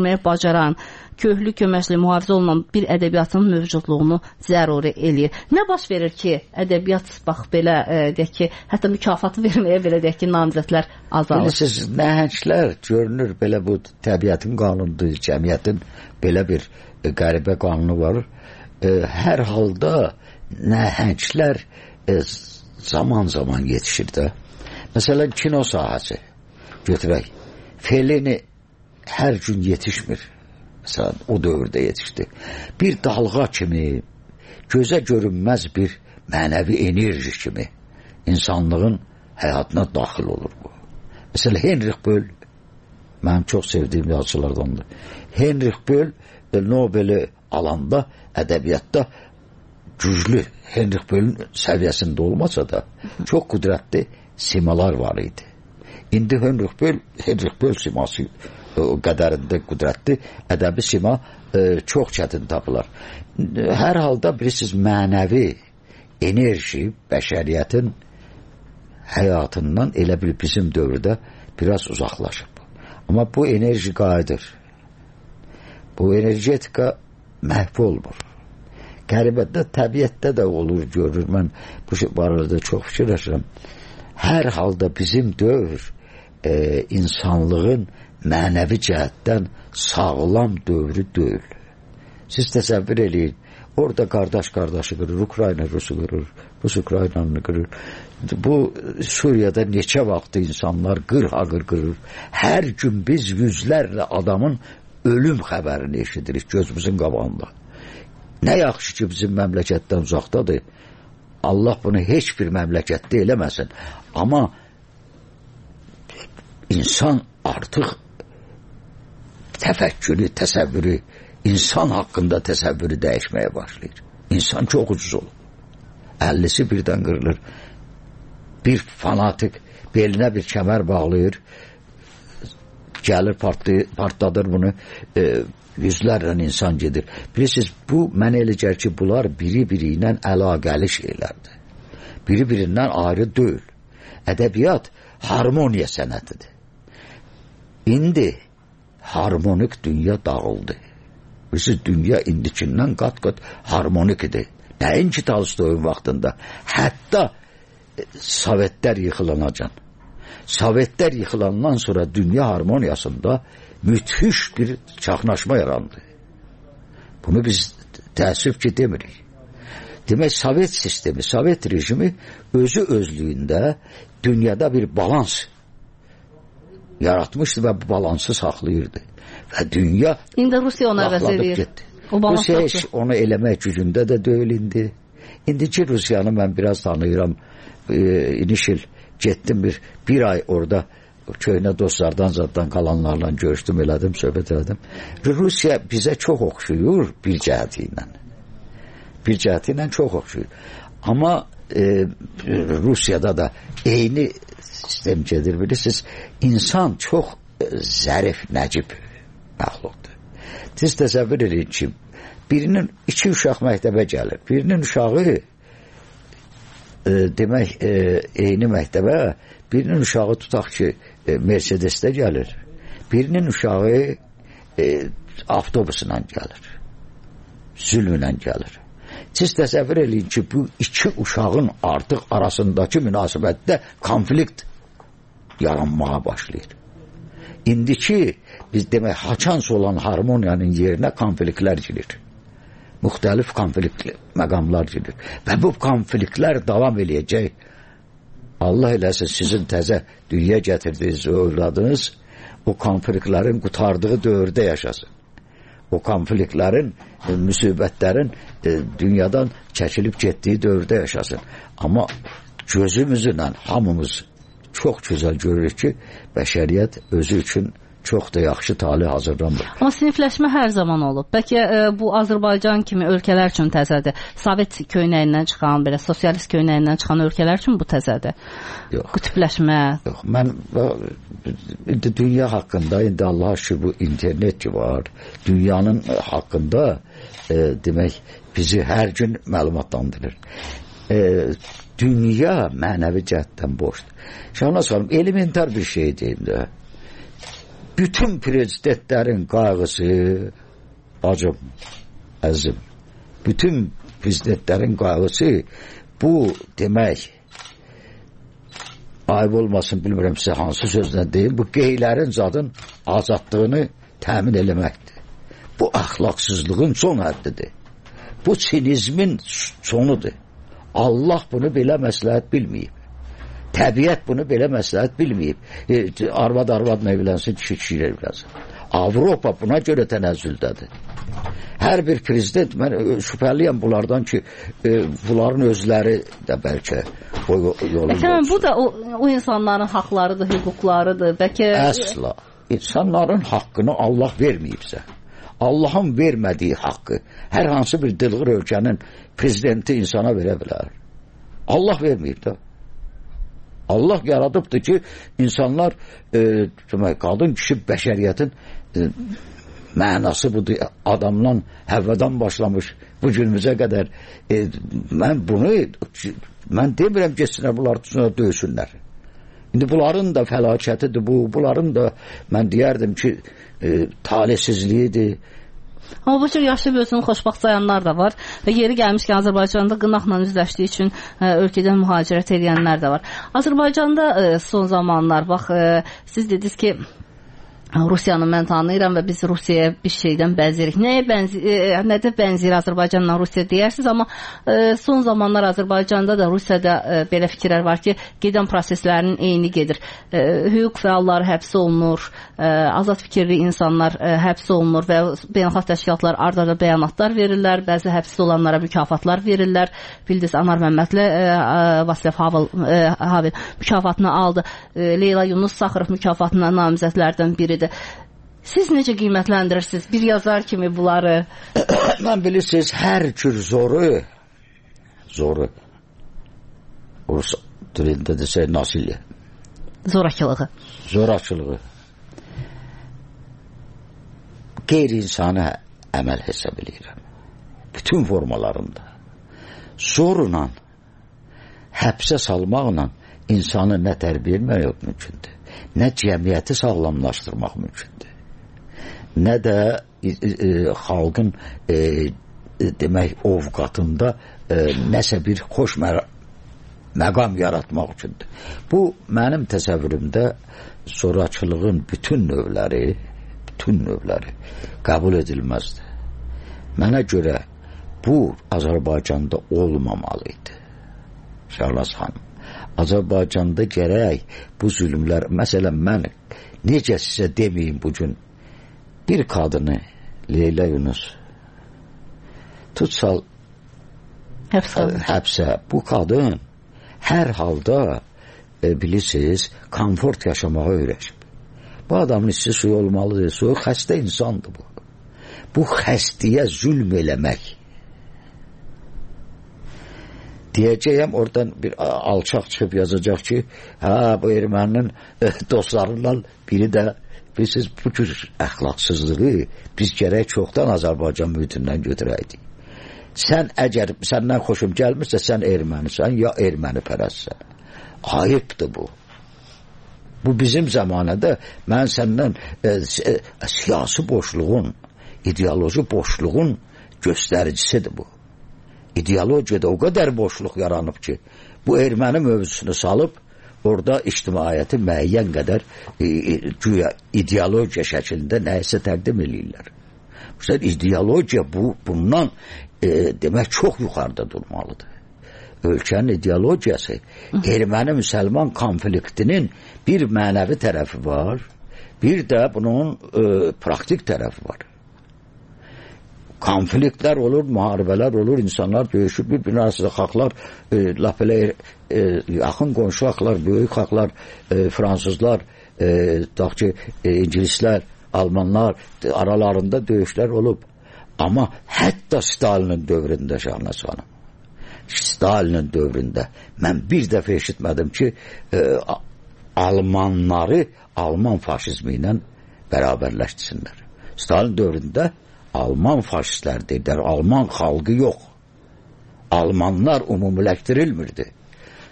Speaker 9: oxumağı bacaran, köhlü köməkli mühafizə olunan bir ədəbiyyatın mövcudluğunu zəruri eləyir. Nə baş verir ki, ədəbiyyat bax belə e, deyək ki, hətta mükafatı verməyə belə deyək ki, namizədlər azalır.
Speaker 10: Bilirsiniz, nəhənglər görünür belə bu təbiətin qanunudur, cəmiyyətin belə bir e, qəribə qanunu var. E, hər halda nəhənglər e, zaman-zaman yetişir də. Məsələn, kino sahəsi götürək. Fellini hər gün yetişmir. Məsələn, o dövrdə yetişdi. Bir dalğa kimi, gözə görünməz bir mənəvi enerji kimi insanlığın həyatına daxil olur bu. Məsələn, Heinrich Böll, mənim çox sevdiyim yazıçılardandır. Heinrich Böll Nobeli alanda ədəbiyyatda güclü, Heinrich Böllün səviyyəsində olmasa da çox qüdrətli simalar var idi. İndi Heinrich Böll, Heinrich Böll siması o qədərində qüdrətli ədəbi sima e, çox çətin tapılar. Hər halda bilirsiniz, mənəvi enerji bəşəriyyətin həyatından elə bir bizim dövrdə biraz uzaqlaşıb. Amma bu enerji qayıdır. Bu energetika məhv olmur. Qəribədə, təbiətdə də olur, görür. Mən bu barədə çox fikirləşirəm. Hər halda bizim dövr e, insanlığın mənəvi cəhətdən sağlam dövrü deyil. Siz təsəvvür eləyin, orada qardaş qardaşı qırır, Ukrayna Rusu qırır, Rus Ukraynanı qırır. Bu Suriyada neçə vaxtı insanlar qır-haqır qırır. Hər gün biz yüzlərlə adamın ölüm xəbərini eşidirik gözümüzün qabağında. Nə yaxşı ki, bizim məmləkətdən uzaqdadır. Allah bunu heç bir məmləkətdə eləməsin. Amma insan artıq təfəkkürü, təsəvvürü, insan haqqında təsəvvürü dəyişməyə başlayır. İnsan çox ucuz olur. Əllisi birdən qırılır. Bir fanatik belinə bir kəmər bağlayır, gəlir partladır bunu, e, yüzlərlə insan gedir. Bilirsiniz, bu mənə elə gəlir ki, bunlar biri-biri ilə əlaqəli şeylərdir. Biri-birindən ayrı deyil. Ədəbiyyat harmoniya sənətidir. İndi harmonik dünya dağıldı. Bilirsiniz, dünya indikindən qat-qat harmonik idi. Nəinki Tolstoyun vaxtında. Hətta Sovetlər yıxılanacan. Sovetlər yıxılandan sonra dünya harmoniyasında müthiş bir çaxnaşma yarandı. Bunu biz təəssüf ki demirik. Demək, Sovet sistemi, Sovet rejimi özü özlüyündə dünyada bir balans yaratmışdı və bu balansı saxlayırdı. Və dünya
Speaker 9: İndi Rusiya ona əvəz edir.
Speaker 10: Rusiya heç onu eləmək gücündə də deyil indi. İndiki Rusiyanı mən biraz tanıyıram. E, inişil getdim bir, bir ay orada köhnə dostlardan zaddan qalanlarla görüşdüm, elədim, söhbət elədim. Rusiya bizə çox oxşuyur bir cəhəti ilə. Bir cəhəti ilə çox oxşuyur. Amma e, Rusiyada da eyni sistem gedir, bilirsiniz. İnsan çox e, zərif, nəcib məxluqdur. Siz təsəvvür edin ki, birinin iki uşaq məktəbə gəlir. Birinin uşağı e, demək e, eyni məktəbə, birinin uşağı tutaq ki e, Mercedesdə gəlir. Birinin uşağı e, avtobusla gəlir. Zülmlə gəlir. Siz təsəvvür edin ki, bu iki uşağın artıq arasındakı münasibətdə konflikt yaranmağa başlayır. İndiki biz demək haçans olan harmoniyanın yerinə konfliktlər girir. Müxtəlif konflikt məqamlar girir. Və bu konfliktlər davam eləyəcək. Allah eləsin, sizin təzə dünya gətirdiyiniz övladınız o konfliktlərin qutardığı dövrdə yaşasın. O konfliktlərin, e, müsibətlərin e, dünyadan çəkilib getdiyi dövrdə yaşasın. Amma gözümüzlə hamımız çox gözəl görürük ki, bəşəriyyət özü üçün çox da yaxşı talih hazırlanmır.
Speaker 9: Amma sinifləşmə hər zaman olub. Bəlkə e, bu Azərbaycan kimi ölkələr üçün təzədir. Sovet köynəyindən çıxan, belə sosialist köynəyindən çıxan ölkələr üçün bu təzədir.
Speaker 10: Yox.
Speaker 9: Qütbləşmə.
Speaker 10: Yox, mən indi dünya haqqında, indi Allah şükür bu internet ki var, dünyanın haqqında e, demək bizi hər gün məlumatlandırır. E, dünya mənəvi cəhətdən boşdur. Şahına salım, elementar bir şey deyim də. bütün prezidentlərin qayğısı, bacım, əzim, bütün prezidentlərin qayğısı bu demək, ayıb olmasın, bilmirəm sizə hansı sözlə deyim, bu qeylərin zadın azadlığını təmin eləməkdir. Bu əxlaqsızlığın son həddidir. Bu sinizmin sonudur. Allah bunu belə məsləhət bilməyib. Təbiət bunu belə məsləhət bilməyib. E, arvad arvadla evlənsin, kişi kişi evlənsin. Avropa buna görə tənəzzüldədir. Hər bir prezident, mən şübhəliyəm bunlardan ki, e, bunların özləri də bəlkə o yolun
Speaker 9: olsun. Bu da o, o insanların haqlarıdır, hüquqlarıdır. Bəlkə...
Speaker 10: Əsla. İnsanların haqqını Allah verməyibsə, Allahın vermədiyi haqqı hər hansı bir dılğır ölkənin prezidenti insana verə bilər. Allah verməyib də. Allah yaradıbdır ki, insanlar e, demək, qadın kişi bəşəriyyətin e, mənası budur. Adamdan, Həvvadan başlamış bu günümüzə qədər e, mən bunu mən demirəm geçsinlər, bunlar tutsunlar, döysünlər. İndi bunların da fəlakətidir bu, bunların da mən deyərdim ki e, talihsizliyidir.
Speaker 9: Amma bu cür yaşayıb özünü xoşbaxt sayanlar da var və yeri gəlmişkən Azərbaycanda qınaqla üzləşdiyi üçün ə, ölkədən mühacirət edənlər də var. Azərbaycanda ə, son zamanlar, bax, ə, siz dediniz ki, Rusiyanı mən tanıyıram və biz Rusiyaya bir şeydən bənzirik. Nəyə bənzir, nədə bənzir Azərbaycanla Rusiya deyərsiniz, amma e, son zamanlar Azərbaycanda da Rusiyada e, belə fikirlər var ki, gedən proseslərin eyni gedir. E, hüquq fəalları həbs olunur, e, azad fikirli insanlar e, həbs olunur və beynəlxalq təşkilatlar ard-arda bəyanatlar verirlər, bəzi həbsdə olanlara mükafatlar verirlər. Bildiniz, Anar Məmmədli e, Vasilyev Havel, e, Havel mükafatını aldı. E, Leyla Yunus Saxarov mükafatına namizədlərdən biridir. Siz necə qiymətləndirirsiniz bir yazar kimi bunları?
Speaker 10: Mən bilirsiniz, hər cür zoru zoru Rus dilində desək nasilya.
Speaker 9: Zorakılığı.
Speaker 10: Zorakılığı. Qeyri-insani əməl hesab edirəm. Bütün formalarında. Zorla, həbsə salmaqla insanı nə tərbiyə etmək mümkündür, nə cəmiyyəti sağlamlaşdırmaq mümkündür, nə də e, e, xalqın e, demək ovqatında e, nəsə bir xoş mə məqam yaratmaq üçündür. Bu mənim təsəvvürümdə zorakılığın bütün növləri, bütün növləri qəbul edilməzdir. Mənə görə bu Azərbaycanda olmamalıydı. Şərlas xanım, Azərbaycanda gərək bu zülmlər, məsələn, mən necə sizə deməyim bugün, bir kadını, Leyla Yunus, tutsal həbsə, həbsə. Bu kadın hər halda e, bilirsiniz, komfort yaşamağa öyrəşib. Bu adamın içi suyu olmalıdır, suyu xəstə insandır bu. Bu xəstəyə zülm eləmək. Deyəcəyəm, oradan bir alçaq çıxıb yazacaq ki, ha, bu erməninin e, dostlarından biri də, bilirsiniz, bu cür əxlaqsızlığı biz gərək çoxdan Azərbaycan mühitindən götürəydik. Sən əgər səndən xoşum gəlmirsə, sən ermənisən, ya erməni pərəstsən. Ayıbdır bu. Bu bizim zamanədə mən səndən e, e, siyasi boşluğun, ideoloji boşluğun göstəricisidir bu. İdeologiyada o qədər boşluq yaranıb ki, bu erməni mövzusunu salıb, orada ictimaiyyəti müəyyən qədər e, e, güya ideologiya şəklində nəyisə təqdim edirlər. İşte ideologiya bu, bundan e, demək çox yuxarıda durmalıdır. Ölkənin ideologiyası erməni-müsəlman konfliktinin bir mənəvi tərəfi var, bir də bunun e, praktik tərəfi var. Konfliktlər olur, müharibələr olur, insanlar döyüşür, bir-birinin arasında xalqlar, e, laf elə e, yaxın qonşu xalqlar, böyük xalqlar, e, fransızlar, e, ki, e, ingilislər, almanlar aralarında döyüşlər olub. Amma hətta Stalinin dövründə, Şahnaz xanım, Stalinin dövründə mən bir dəfə eşitmədim ki, e, Almanları Alman faşizmi ilə bərabərləşdirsinlər. Stalin dövründə Alman faşistlər deyirlər, Alman xalqı yox. Almanlar umumiləşdirilmirdi.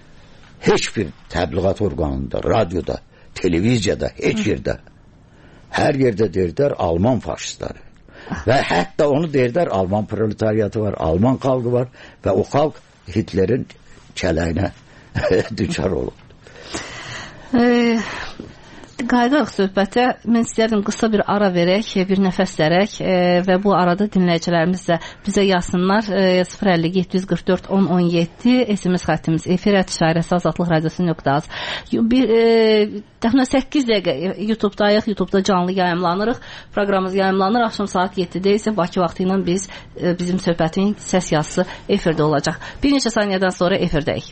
Speaker 10: Heç bir təbliğat orqanında, radioda, televiziyada, heç yerdə. Hər yerdə deyirlər Alman faşistləri. Və hətta onu deyirlər Alman proletariatı var, Alman xalqı var və o xalq Hitlerin kələyinə düçar olub.
Speaker 9: Eee Qayıdaq söhbətə. Mən istəyərdim qısa bir ara verək, bir nəfəs dərək e, və bu arada dinləyicilərimiz də bizə yazsınlar. E, sıfır əlli yeddi yüz qırx dörd on on yeddi S M S xəttimiz efir at işarəsi azadlıq radiosu nöqtə az. Bir e, təxminən səkkiz dəqiqə YouTube'dayıq, YouTube'da canlı yayımlanırıq. Proqramımız yayımlanır. Axşam saat yeddidə isə Bakı vaxtı ilə biz e, bizim söhbətin səs yazısı efirdə olacaq. Bir neçə saniyədən sonra efirdəyik.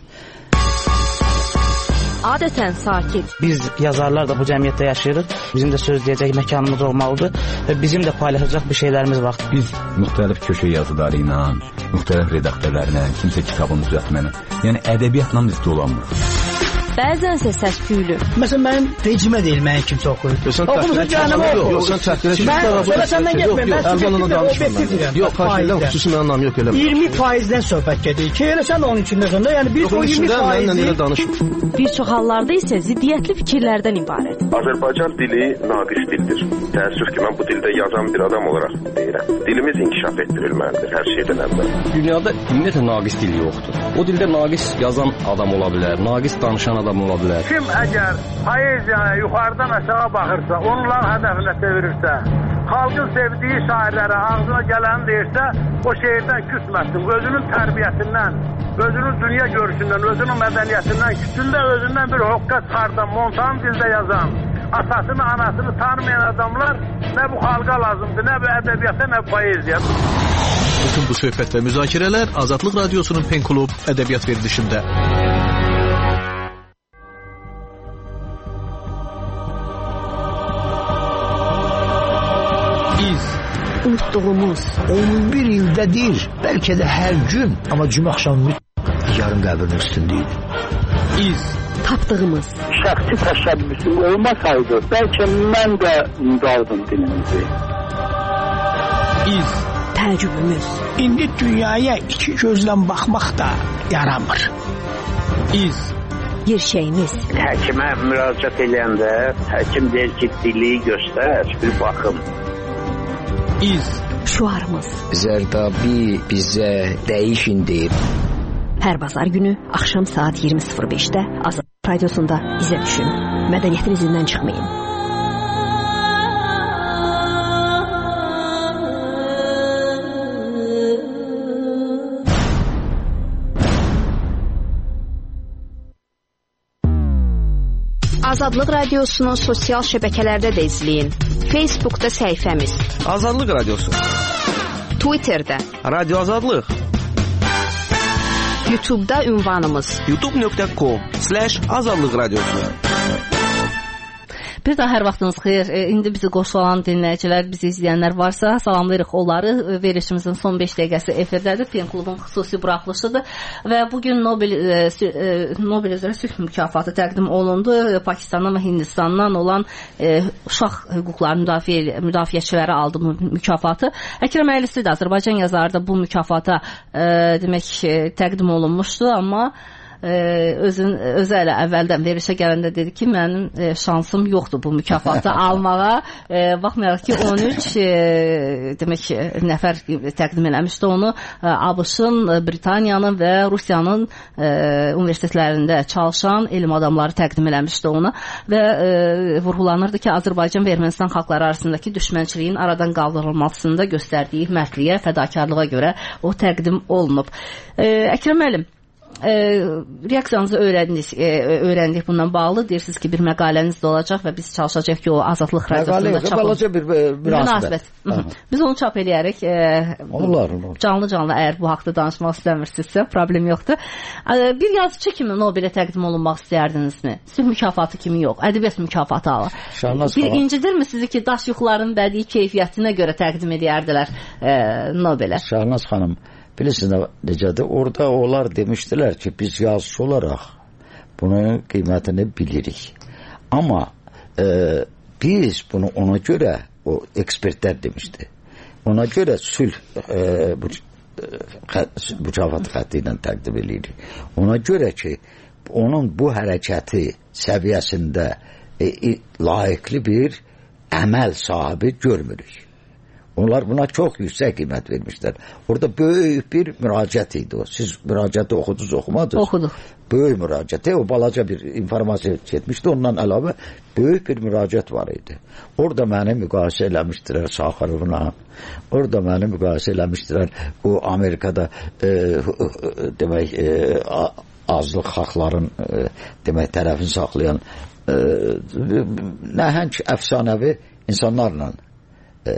Speaker 1: Adətən sakit.
Speaker 2: Biz yazarlar da bu cəmiyyətdə yaşayırıq. Bizim də söz deyəcək məkanımız olmalıdır və bizim də paylaşacaq bir şeylərimiz var.
Speaker 3: Biz müxtəlif köşə yazıları ilə, müxtəlif redaktorlarla, kimsə kitabını düzəltməni, yəni ədəbiyyatla biz dolanmırıq.
Speaker 1: Bəzənsə səs-küylü.
Speaker 4: Məsələn, mənim rejimə deyil, mənim kimsə oxuyur. Oxumusun canımı oxuyur.
Speaker 8: Yox, sən təhqilə kimi.
Speaker 4: Mən sonra səndən getməyim. Mən
Speaker 8: Ərzanla danışmıram. Yox, xahiş xüsusi mənim anlam yox elə.
Speaker 4: iyirmi faizdən söhbət gedir ki, elə sən onun içindəsən də, yəni bir o iyirmi faizi.
Speaker 1: Bir çox hallarda isə ziddiyyətli fikirlərdən ibarət.
Speaker 6: Azərbaycan dili naqis dildir. Təəssüf ki, mən bu dildə yazan bir adam olaraq deyirəm. Dilimiz inkişaf etdirilməlidir hər şeydən əvvəl.
Speaker 5: Dünyada ümumiyyətlə naqis dil yoxdur. O dildə naqis yazan adam ola bilər, naqis danışan adam ola bilər.
Speaker 7: Kim əgər poeziyaya yuxarıdan aşağı baxırsa, onların hədəfinə çevirirsə, xalqın sevdiyi şairlərə ağzına gələni deyirsə, o şeirdən küsməsin. Özünün tərbiyəsindən, özünün dünya görüşündən, özünün mədəniyyətindən, küçündə özündən bir hoqqa çıxardan, montan dildə yazan, atasını, anasını tanımayan adamlar nə bu xalqa lazımdır, nə bu ədəbiyyata, nə bu poeziya.
Speaker 8: Bütün bu söhbət və müzakirələr Azadlıq Radiosunun Pen Klub ədəbiyyat verilişində.
Speaker 1: Unutduğumuz
Speaker 11: on bir ildədir, bəlkə də hər gün, amma cümə axşamı yarın qəbrinin üstündəydi.
Speaker 1: İz tapdığımız
Speaker 12: şəxsi təşəbbüsüm olmasaydı, bəlkə mən də unudardım dilimizi.
Speaker 1: İz təəccübümüz.
Speaker 11: İndi dünyaya iki gözlə baxmaq da yaramır.
Speaker 1: İz gerçəyimiz.
Speaker 12: Həkimə müraciət edəndə həkim deyir ki, dili göstər, bir baxım.
Speaker 1: İz şuarımız.
Speaker 11: Zərdabi bizə dəyişin deyib.
Speaker 1: Hər bazar günü axşam saat iyirmi sıfır beşdə Azadlıq Radiosunda izə düşün. Mədəniyyətin izindən çıxmayın.
Speaker 13: Azadlıq Radiosu'nu sosial şəbəkələrdə də izləyin. Facebook'da səhifəmiz
Speaker 5: Azadlıq Radiosu,
Speaker 13: Twitter'da
Speaker 5: Radio Azadlıq,
Speaker 13: YouTube'da ünvanımız
Speaker 5: youtube nöqtə com slash azadlıq radiosu.
Speaker 9: Bir daha hər vaxtınız xeyir. E, indi bizi qoşulan dinləyicilər, bizi izləyənlər varsa salamlayırıq onları. Verişimizin son beş dəqiqəsi efirdədir. Pen Klubun xüsusi buraxılışıdır və bugün Nobel e, e, Nobel üzrə sülh mükafatı təqdim olundu. Pakistandan və Hindistandan olan e, uşaq hüquqları müdafiə müdafiəçiləri aldı bu mükafatı. Əkrəm Əylisi də Azərbaycan yazarı da bu mükafata e, demək e, təqdim olunmuşdu, amma Ee, özün özü elə əvvəldən verişə gələndə dedi ki, mənim e, şansım yoxdur bu mükafatı almağa. E, baxmayaraq ki, on üç e, demək nəfər təqdim eləmişdi onu. E, ABŞ-ın, Britaniyanın və Rusiyanın e, universitetlərində çalışan elm adamları təqdim eləmişdi onu və e, vurğulanırdı ki, Azərbaycan və Ermənistan xalqları arasındakı düşmənçiliyin aradan qaldırılmasında göstərdiyi mərdliyə, fədakarlığa görə o təqdim olunub. E, Əkrəm müəllim, E, reaksiyanızı öyrəndik, e, öyrəndik bundan bağlı. Deyirsiniz ki, bir məqaləniz də olacaq və biz çalışacaq ki, o Azadlıq Radiosunda çap olunsun.
Speaker 10: Bir münasibət.
Speaker 9: Biz onu çap eləyərik. E,
Speaker 10: onlar,
Speaker 9: canlı-canlı əgər bu haqda danışmaq istəmirsinizsə, problem yoxdur. E, bir yazıcı kimi Nobelə təqdim olunmaq istəyərdinizmi? Sülh mükafatı kimi yox, ədəbiyyat mükafatı alır. Bir incidirmi sizi ki, daş yuxuların bədii keyfiyyətinə görə təqdim edərdilər e, Nobelə?
Speaker 10: Şahnaz xanım, bilirsiniz necədir? Orada onlar demişdilər ki, biz yazıcı olaraq bunun qiymətini bilirik. Amma e, biz bunu ona görə, o ekspertlər demişdi, ona görə sülh e, bu, e, mükafat xətti ilə təqdim edirik. Ona görə ki, onun bu hərəkəti səviyyəsində e, layiqli bir əməl sahibi görmürük. Onlar buna çox yüksək qiymət vermişlər. Orada böyük bir müraciət idi o. Siz müraciəti oxudunuz, oxumadınız?
Speaker 9: Oxuduq.
Speaker 10: Böyük müraciət. O balaca bir informasiya getmişdi. Ondan əlavə böyük bir müraciət var idi. Orada məni müqayisə eləmişdilər Sakharovla. Orada məni müqayisə eləmişdilər. O Amerikada e, demək e, azlıq xalqların e, demək tərəfini saxlayan e, nəhəng əfsanəvi insanlarla e,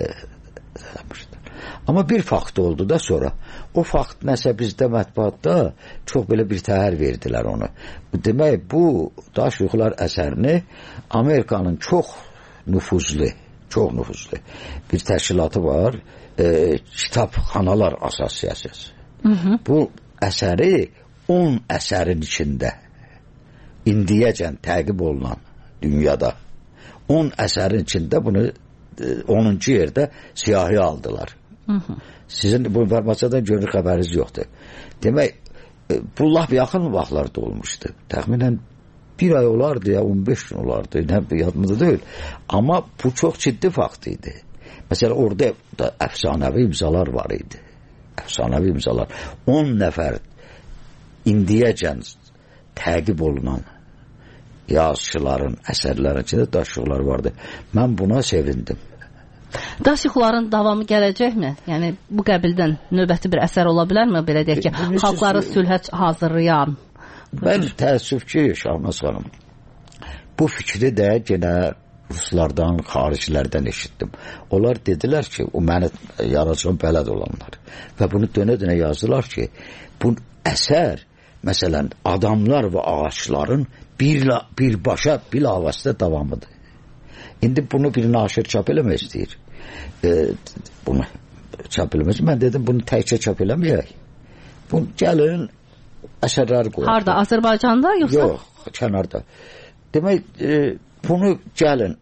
Speaker 10: amma bir fakt oldu da sonra o fakt nəsə bizdə mətbuatda çox belə bir təhər verdilər onu. Demək bu Daş yuxular əsərini Amerikanın çox nüfuzlu çox nüfuzlu bir təşkilatı var, e, Kitabxanalar Assosiasiyası. Hı hı. Bu əsəri on əsərin içində indiyəcən təqib olunan dünyada on əsərin içində bunu onuncu yerdə siyahi aldılar. Hı hı. Sizin bu informasiyadan görünür xəbəriniz yoxdur. Demək, bu laf yaxın vaxtlarda olmuşdu. Təxminən bir ay olardı ya on beş gün olardı. Nə yadımda deyil. Amma bu çox ciddi fakt idi. Məsələn, orada da əfsanəvi imzalar var idi. Əfsanəvi imzalar. on nəfər indiyəcən təqib olunan yazıçıların əsərlərin içində Daş yuxular vardı. Mən buna sevindim.
Speaker 9: Daş yuxuların davamı gələcəkmi? Yəni bu qəbildən növbəti bir əsər ola bilərmi? Belə deyək ki, e, xalqları sülhə hazırlayan.
Speaker 10: Mən təəssüf ki, Şahnaz xanım, bu fikri də yenə ruslardan, xaricilərdən eşitdim. Onlar dedilər ki, o məni yaradıcılığın bələd olanlar və bunu dönə-dönə yazdılar ki, bu əsər məsələn adamlar və ağaçların bir, birbaşa bilavasitə davamıdır. İndi bunu bir naşir çap eləmək istəyir. E, bunu çap eləmək. Mən dedim bunu təkcə çap eləməyək. Bunu gəlin əsərlər qoyaq.
Speaker 9: Harda? Azərbaycanda yoxsa?
Speaker 10: Yox, kənarda. Demək, e, bunu gəlin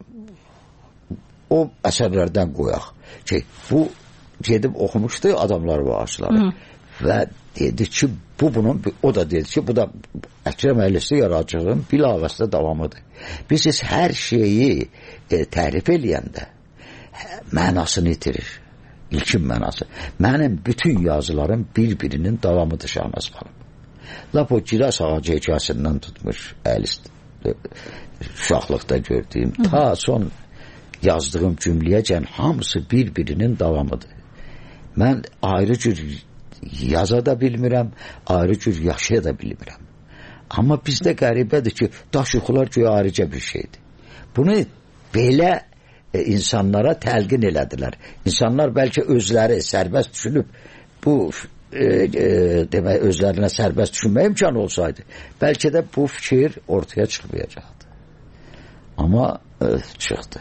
Speaker 10: o əsərlərdən qoyaq. Ki, bu gedib oxumuşdu adamlar və ağaçları. Hı. Və dedi ki, bu bunun, o da dedi ki, bu da Əkrəm Əylisi yaradıcılığın bilavasitə davamıdır. Biz hər şeyi e, tərif eləyəndə mənasını itirir. İlkin mənası. Mənim bütün yazılarım bir-birinin davamıdır Şahnaz xanım. Lap o gilas ağacı hekayəsindən tutmuş Əlis uşaqlıqda gördüyüm Hı -hı. ta son yazdığım cümləyəcən hamısı bir-birinin davamıdır. Mən ayrı cür yaza da bilmirəm, ayrı cür yaşaya da bilmirəm. Amma bizdə qəribədir ki, Daş yuxular güya ayrıca bir şeydir. Bunu belə e, insanlara təlqin elədilər. İnsanlar bəlkə özləri sərbəst düşünüb bu e, e, demək özlərinə sərbəst düşünmə imkanı olsaydı, bəlkə də bu fikir ortaya çıxmayacaqdı. Amma e, çıxdı.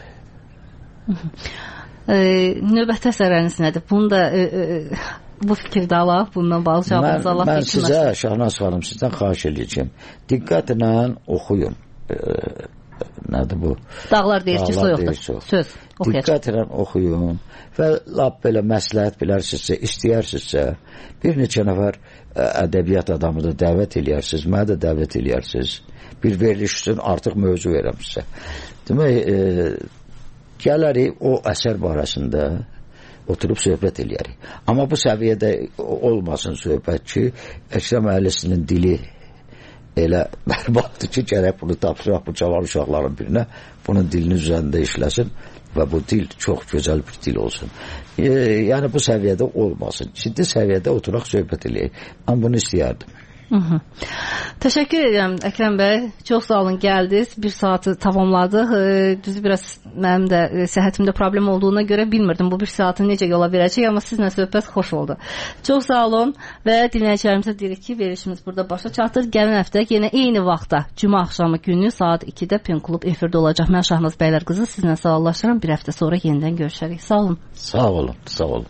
Speaker 9: e, növbəti əsərləriniz nədir? Bunu da e, e, bu fikirdə alaq, bundan bağlı cavabınızı alaq.
Speaker 10: Mən sizə, Şahnaz xanım, sizdən xahiş edəcəm. Diqqətlə oxuyun. E, nədir bu?
Speaker 9: Dağlar deyir ki, soyuqdur. Söz.
Speaker 10: Diqqətlə oxuyun və lap belə məsləhət bilərsinizsə, istəyərsinizsə, bir neçə nəfər ədəbiyyat adamı da dəvət eləyərsiniz, mənə də dəvət eləyərsiniz. Bir veriliş üçün artıq mövzu verəm sizə. Demək, e, gələrik o əsər barəsində oturub söhbət eləyərik. Amma bu səviyyədə olmasın söhbət ki, Əkrəm Əylisinin dili elə bərbaddır ki, gərək bunu tapsıraq bu cavan uşaqların birinə, bunun dilinin üzərində işləsin və bu dil çox gözəl bir dil olsun. E, yəni bu səviyyədə olmasın. Ciddi səviyyədə oturaq söhbət eləyək. Mən bunu istəyərdim.
Speaker 9: Hı -hı. Təşəkkür edirəm Əkrəm bəy. Çox sağ olun, gəldiniz. Bir saatı tamamladıq. E, düzü biraz mənim də e, səhhətimdə problem olduğuna görə bilmirdim bu bir saatı necə yola verəcək, amma sizinlə söhbət xoş oldu. Çox sağ olun və dinləyicilərimizə deyirik ki, verilişimiz burada başa çatır. Gələn həftə yenə eyni vaxtda cümə axşamı günü saat ikidə Pen Klub efirdə olacaq. Mən Şahnaz bəylər qızı sizinlə sağollaşıram. Bir həftə sonra yenidən görüşərik. Sağ olun.
Speaker 10: Sağ olun. Sağ olun.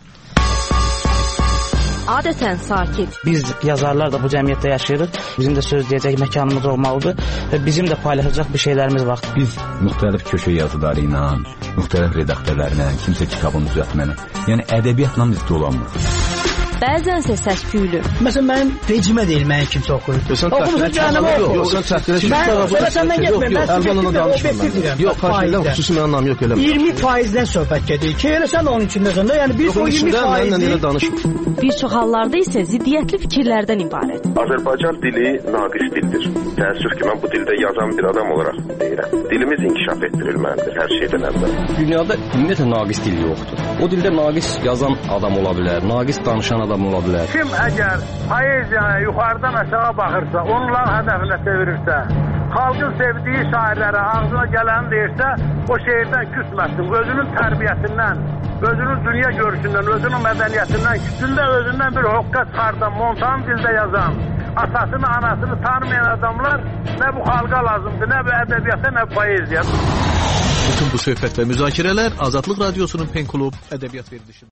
Speaker 13: Adətən sakit.
Speaker 2: Biz yazarlar da bu cəmiyyətdə yaşayırıq. Bizim də söz deyəcək məkanımız olmalıdır və bizim də paylaşacaq bir şeylərimiz var.
Speaker 3: Biz müxtəlif köşə yazıları ilə, müxtəlif redaktörlərlə, kimsə kitabını düzəltməni, yəni ədəbiyyatla biz dolanmırıq.
Speaker 14: bəzənsə səs-küylü.
Speaker 4: Məsələn, mənim vecimə deyil mənim kimsə oxuyur. Oxumusun cəhənnəmə oxu.
Speaker 15: Yox, sən çəkdirə ki,
Speaker 4: mən səndən getmir, mən
Speaker 15: Əlvanla danışmıram. Yox, xahiş xüsusi mənim anlam yox eləmə.
Speaker 4: iyirmi faizdən söhbət gedir ki, elə sən onun içindəsən də, yəni biz o iyirmi faizi
Speaker 14: bir çox hallarda isə ziddiyyətli fikirlərdən ibarət.
Speaker 6: Azərbaycan dili naqis dildir. Təəssüf ki, mən bu dildə yazan bir adam olaraq deyirəm. Dilimiz inkişaf etdirilməlidir hər şeydən əvvəl.
Speaker 5: Dünyada ümumiyyətlə naqis dil yoxdur. O dildə naqis yazan adam ola bilər, naqis danışan adam ola bilər.
Speaker 7: Kim əgər poeziyaya yuxarıdan aşağı baxırsa, onların hədəfinə çevirirsə, xalqın sevdiyi şairlərə ağzına gələni deyirsə, o şeirdən küsməsin. Özünün tərbiyəsindən, özünün dünya görüşündən, özünün mədəniyyətindən, küçündə özündən bir hoqqa çıxardan, montan dildə yazan, atasını, anasını tanımayan adamlar nə bu xalqa lazımdır, nə bu ədəbiyyata, nə bu poeziya.
Speaker 8: Bütün bu söhbət və müzakirələr Azadlıq Radiosunun Pen Klub ədəbiyyat verilişində.